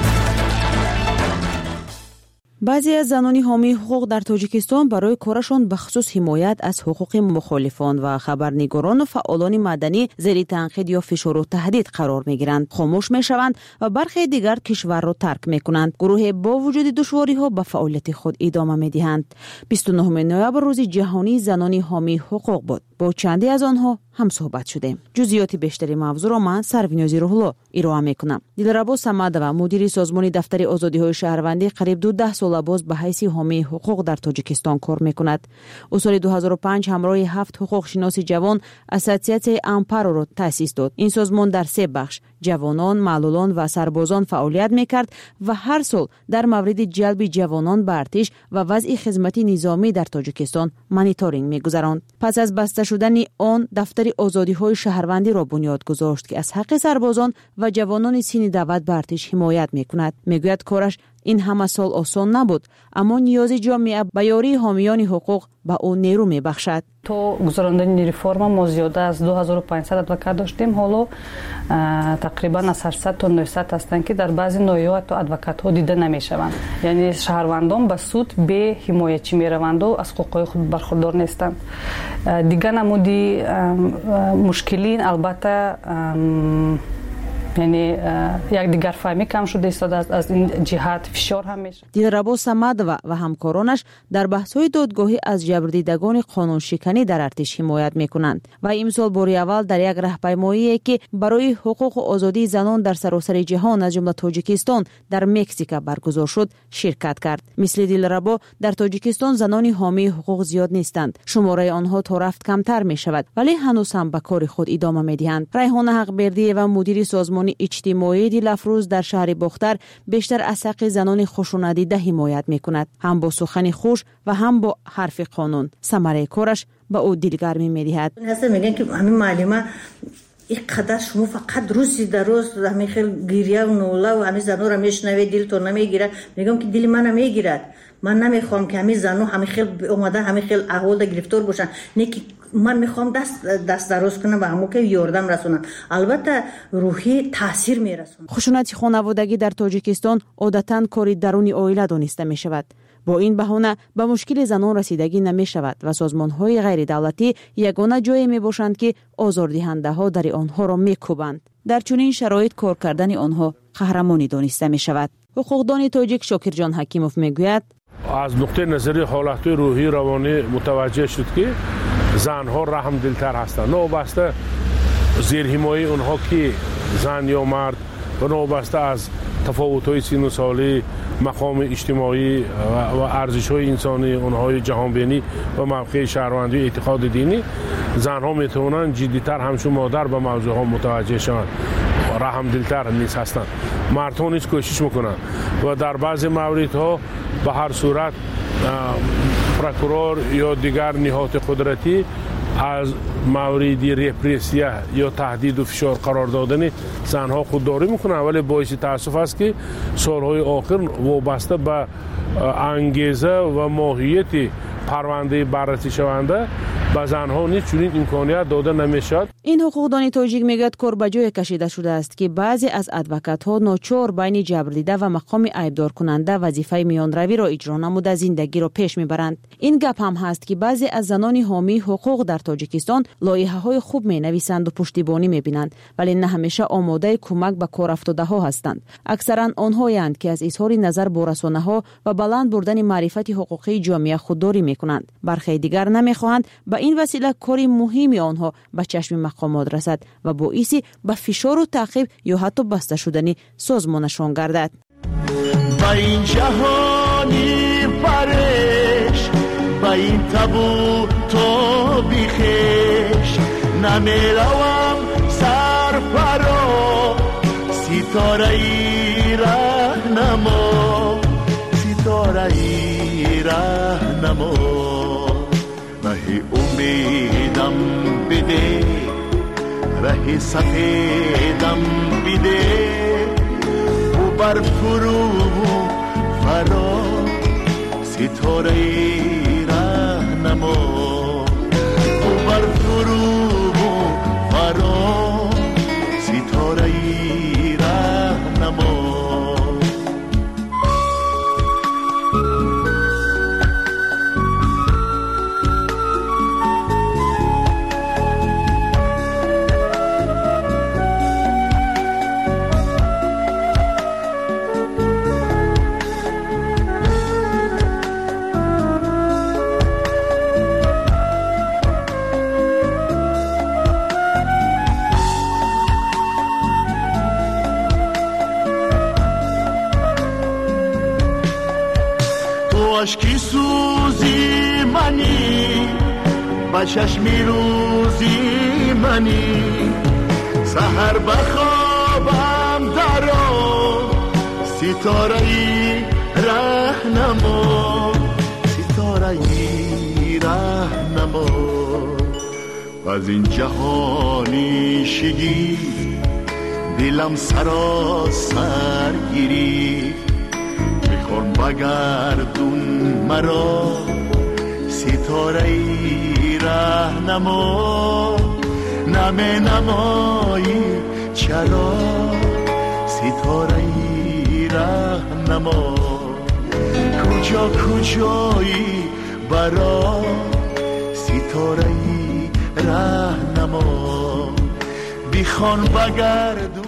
Speaker 16: بعضی از زنان حامی حقوق در تاجیکستان برای کارشان به خصوص حمایت از حقوق مخالفان و خبرنگاران و فعالان مدنی زیر تنقید یا فشار و تهدید قرار می‌گیرند، خاموش می‌شوند و برخی دیگر کشور را ترک می‌کنند. گروه با وجود دشواری‌ها به فعالیت خود ادامه می‌دهند. 29 نوامبر روز جهانی زنان حامی حقوق بود. با چندی از آنها هم صحبت شدیم. جزئیات بیشتری موضوع را من سروینازی روح‌الله ارائه می‌کنم. دلربا صمدова مدیر سازمان دفتر آزادی‌های شهروندی قریب 12 سال باز به حیث حامی حقوق در تاجیکستان کار می‌کند. او سال 2005 همراه 7 حقوق شناس جوان اساسیت امپارو را تأسیس داد. این سازمان در 3 بخش جوانان، معلولان و سربازان فعالیت می‌کرد و هر سال در مورد جلب جوانان به ارتش و وضع خدمات نظامی در تاجیکستان مانیتورینگ می‌گذراند. پس از بسته شدن آن دفتر آزادی‌های شهروندی را بنیاد گذاشت که از حق سربازان و جوانان سین دعوت به ارتش حمایت می‌کند. میگوید کارش این همه سال آسان نبود، اما نیاز جامعه به یاری حامیان حقوق به او نیرو می‌بخشد.
Speaker 17: تو گذراندن ریفرم ما زیاده از 2500 ادوکات داشتیم، حالا تقریبا از 800 تا 900 هستند که در بعضی نوعات تو ادوکات‌ها دیده نمی‌شوند. یعنی شهروندان به سود به حمایتچی می‌روند و از حقوق خود برخوردار نیستند. دیگه نمودی مشکلین البته یعنی یک دیگر فهمی کم شده است. از این جهت فشار هم میشه.
Speaker 16: دلربا صمدова و همکارانش در بحث‌های دادگاهی از جبردیدگان قانون شکنی در ارتش حمایت میکنند و امسال باری اول در یک راهپیمایی که برای حقوق و آزادی زنان در سراسر جهان از جمله تاجیکستان در مکزیک برگزار شد شرکت کرد. مثل دلربا در تاجیکستان زنان حامی حقوق زیاد نیستند. شماره آنها تا رفت کمتر می شود، ولی هنوز هم به کار خود ادامه میدهند. ریحانه حقبردی و مدیر سازمان اجتماعی دلافروز در شهر باختر بیشتر از حق زنان خشونت‌دیده حمایت میکند، هم با سخن خوش و هم با حرف قانون. ثمره کارش به او دلگرمی میدهد.
Speaker 18: هست میگن که همین معلمه اینقدر شما فقط روزی در روز همین خیلی گریه و نوله و همین زنو را میشنوید دلتون نمیگیرد. میگم که دل من نمیگیرد. من نمیخوام که همین زنو همین خیلی اومده همین خیلی احوال ده گرفتار باشن. نه که من میخوام دست دراز کنم و همو که یاردم رسونم. البته روحی تاثیر میرسونه.
Speaker 16: خشونت خانوادگی در تاجیکستان عادتاً کاری درون عائله دانسته میشود. با این بهانه به مشکل زنان رسیدگی نمی شود و سازمان‌های غیر دولتی یگانه جایی می باشند که آزاردهنده‌ها در آنها را می‌کوبند. در چنین شرایط کار کردن آنها قهرمانی دانسته می شود. حقوقدان تاجیک شاکرجان حکیموف میگوید
Speaker 19: از نقطه نظر حالت روحی روانی متوجه شد که زنها رحم دلتر هستند. نوبسته زیر حمایه اونها که زن یا مرد و نوبسته از تفاوت‌های سن و سالی، مقام اجتماعی و ارزش‌های انسانی اونهای جهانبینی و موقع شهروندی و اعتقاد دینی، زنها میتونن جدی‌تر همچون مادر به موضوعها متوجه شوند، رحم دلتر نیز هستند. مردها نیز کوشش میکنند و در بعضی موردها به هر صورت پروکورور یا دیگر نهاد قدرتی از موردی رپرسیه یا تهدید و فشار قرار دادن زنها خودداری میکنه، ولی باعث تاسف است که سالهای آخر وابسته به انگیزه و ماهیت پرونده بررسی شونده به زنها نیز چنین امکانیت داده نمیشد.
Speaker 16: این حقوقدان تاجیک میگوید کار به جای کشیده شده است که بعضی از ادوکات‌ها ناچار بین جبردیده و مقام عیبدار کننده وظیفه میانروی را اجرا نموده زندگی را پیش میبرند. این گپ هم هست که بعضی از زنان حامی حقوق در تاجیکستان لایحه‌های خوب مینویسند و پشتیبانی میبینند، ولی نه همیشه آماده کمک به کارافتاده‌ها هستند. اکثرا آنهایند که از اظهار نظر با رسانه‌ها و بلند بردن معرفت حقوقی جامعه خودداری میکنند. برخی دیگر نمیخواهند به این وسیله کاری مهمی آنها به چشم مقامات رسد و باعثی به فشار و تعقیب یا حتی بسته شدن سازمانشان گردد.
Speaker 20: با این جهانی پرش، با این تبو تو بیخش، نمیروم سر پرا، ستاره ای رهنما، ستاره ای رهنما، راه امیدم بده، راه سفیدم بده، و بر فرو فرا ستاره رهنما، و بر فرو فرا ستاره رهنما. عشقی سوزی منی، با چشمی روزی منی، سحر بخوابم درا، ستاره‌ای رهنما، ستاره‌ای رهنما. از این جهانی شگی دلم سراسر گیری، میخوام بگردون مرا ستاره ای رهنما، نمی نمایی چرا ستاره ای رهنما، کجا کجایی برا ستاره ای رهنما، بیخوان بگردون.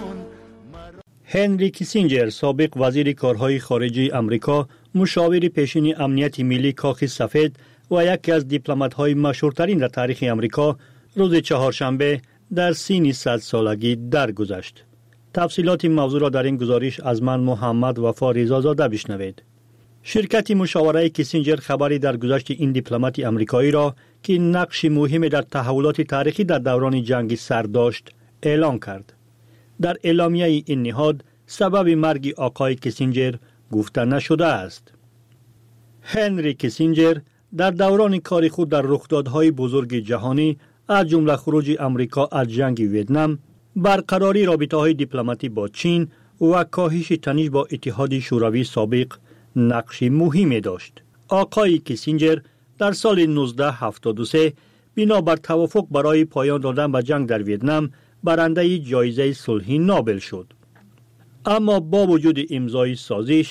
Speaker 22: هنری کیسینجر سابق وزیر کارهای خارجه امریکا، مشاور پیشین امنیت ملی کاخ سفید و یکی از دیپلمات‌های مشهورترین در تاریخ امریکا، روز چهارشنبه در سن 100 سالگی درگذشت. تفصیلات موضوع را در این گزارش از من محمد وفا رضازاده بشنوید. شرکت مشاوره کیسینجر خبری در گذشت این دیپلمات امریکایی را که نقش مهمی در تحولات تاریخی در دوران جنگ سرد داشت اعلام کرد. در اعلامیه این نهاد سبب مرگ آقای کیسینجر گفته نشده است. هنری کیسینجر در دوران کار خود در رخدادهای بزرگ جهانی از جمله خروج امریکا از جنگ ویتنام، برقراری رابطه‌های دیپلماتی با چین و کاهش تنش با اتحاد شوروی سابق نقش مهمی داشت. آقای کیسینجر در سال 1973 بنابر توافق برای پایان دادن به جنگ در ویتنام برنده جایزه صلح نوبل شد. اما با وجود امضای سازش،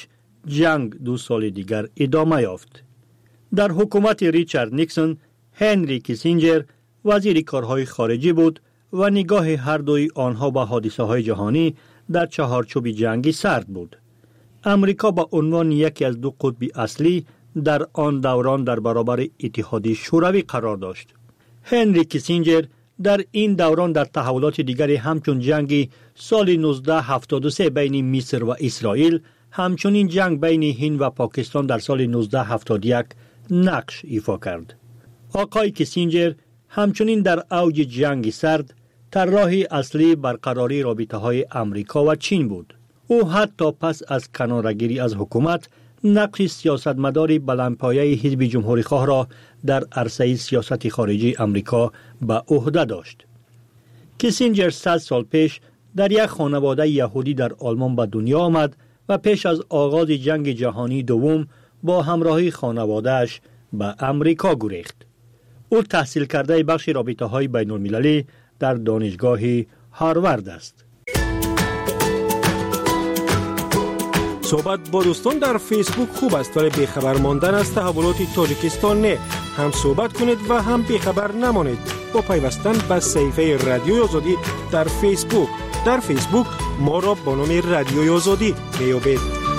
Speaker 22: جنگ 2 سال دیگر ادامه یافت. در حکومت ریچارد نیکسون، هنری کیسینجر وزیر کارهای خارجی بود و نگاه هر دوی آنها به حادثه‌های جهانی در چهارچوب جنگی سرد بود. امریکا با عنوان یکی از 2 قطب اصلی در آن دوران در برابر اتحادیه شوروی قرار داشت. هنری کیسینجر در این دوران در تحولات دیگری همچون جنگ سال 1973 بین مصر و اسرائیل، همچنین جنگ بین هند و پاکستان در سال 1971 نقش ایفا کرد. آقای کیسینجر همچنین در اوج جنگ سرد طراح اصلی برقراری رابطه‌های امریکا و چین بود. او حتی پس از کناره‌گیری از حکومت نقش سیاستمداری بلندپایه حزب جمهوری‌خواه را در عرصه سیاست خارجی امریکا به عهده داشت. کیسینجر 100 سال پیش در یک خانواده یهودی در آلمان به دنیا آمد و پیش از آغاز جنگ جهانی دوم با همراهی خانواده‌اش به امریکا گریخت. او تحصیل کرده بخش رابطه‌های بین‌المللی در دانشگاه هاروارد است.
Speaker 21: صحبت با دوستان در فیسبوک خوب است ولی بیخبر ماندن از تحولات تاجیکستان نه. هم صحبت کنید و هم بیخبر نمانید با پیوستن به صفحه رادیوی آزادی در فیسبوک. در فیسبوک ما را با نام رادیوی آزادی میابید.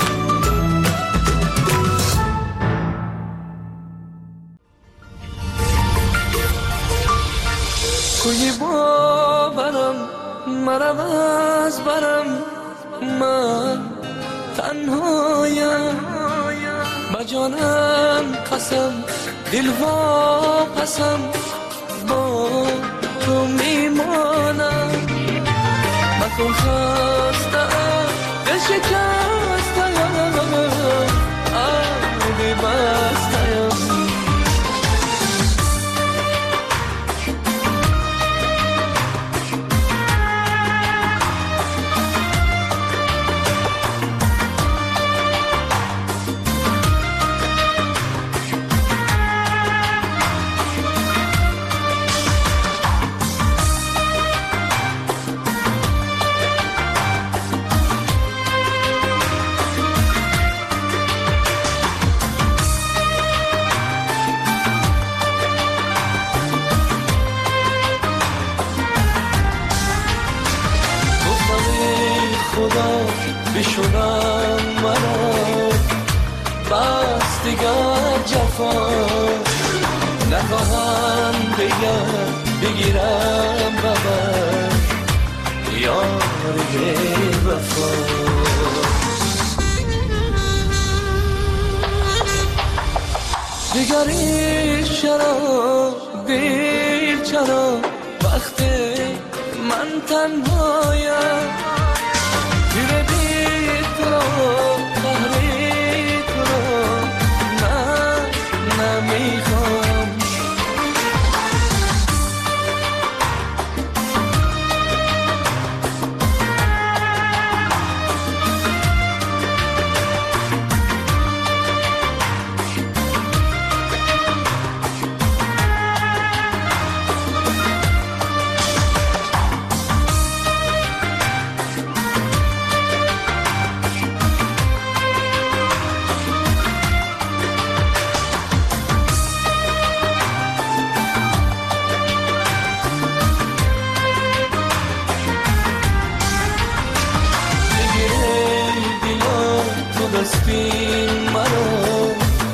Speaker 1: کوی باورم مرم از برم من تنهایم با جانم قسم دل واپسم با تو میمانم مکن خستم دل شکستم آبی بستم بشونم مرا بس دیگر جفا نخواهم بگیرم ببر یاری وفا دیگری چرا دیر چرا وقتی من تنهایم دستین مرا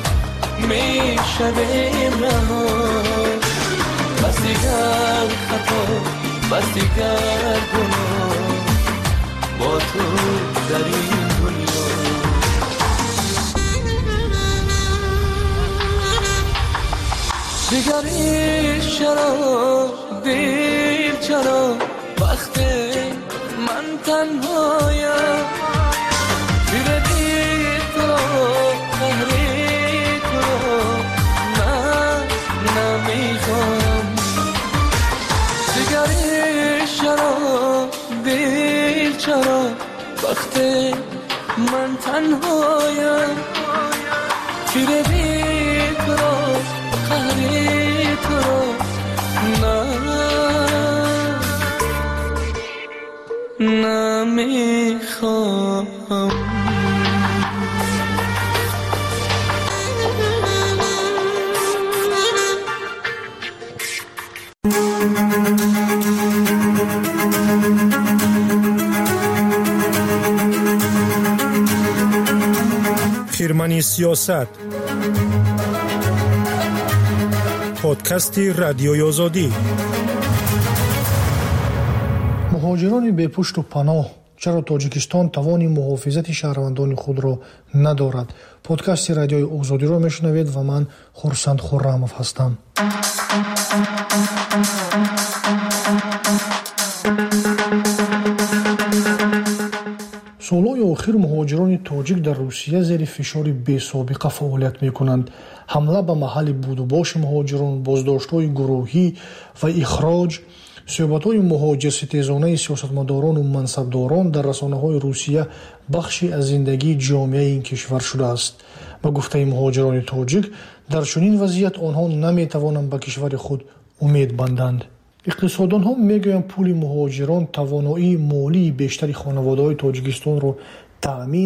Speaker 1: میشویم رها بس دیگر خطا بس دیگر گناه با تو در این دنیا دیگری چرا دیر چرا وقتی من تنهایم چرا وقتی من تنهایم تیر بی تو را قهری تو را نمیخوام
Speaker 21: خیرمنی سیاست. پادکست رادیوی آزادی.
Speaker 23: مهاجران بی پشت و پناه، چرا تاجیکستان توان محافظت شهروندان خود را ندارد؟ پادکست رادیوی آزادی را میشنوید و من خورسند خرمов هستم. سالهای آخر مهاجران تاجیک در روسیه زیر فشار بی‌سابقه فعالیت می‌کنند. حمله به محل بود و باش مهاجران، بازداشت‌های گروهی و اخراج، صحبت‌های مهاجرستیزانه سیاستمداران و منصبداران در رسانه‌های روسیه بخشی از زندگی جامعه این کشور شده است. به گفته مهاجران تاجیک، در چنین وضعیت آنها نمی‌توانند به کشور خود امید بندند. اقتصاددان‌ها می‌گویند پول مهاجران توانایی مالی بیشتری خانواده‌های تاجیکستان را تأمین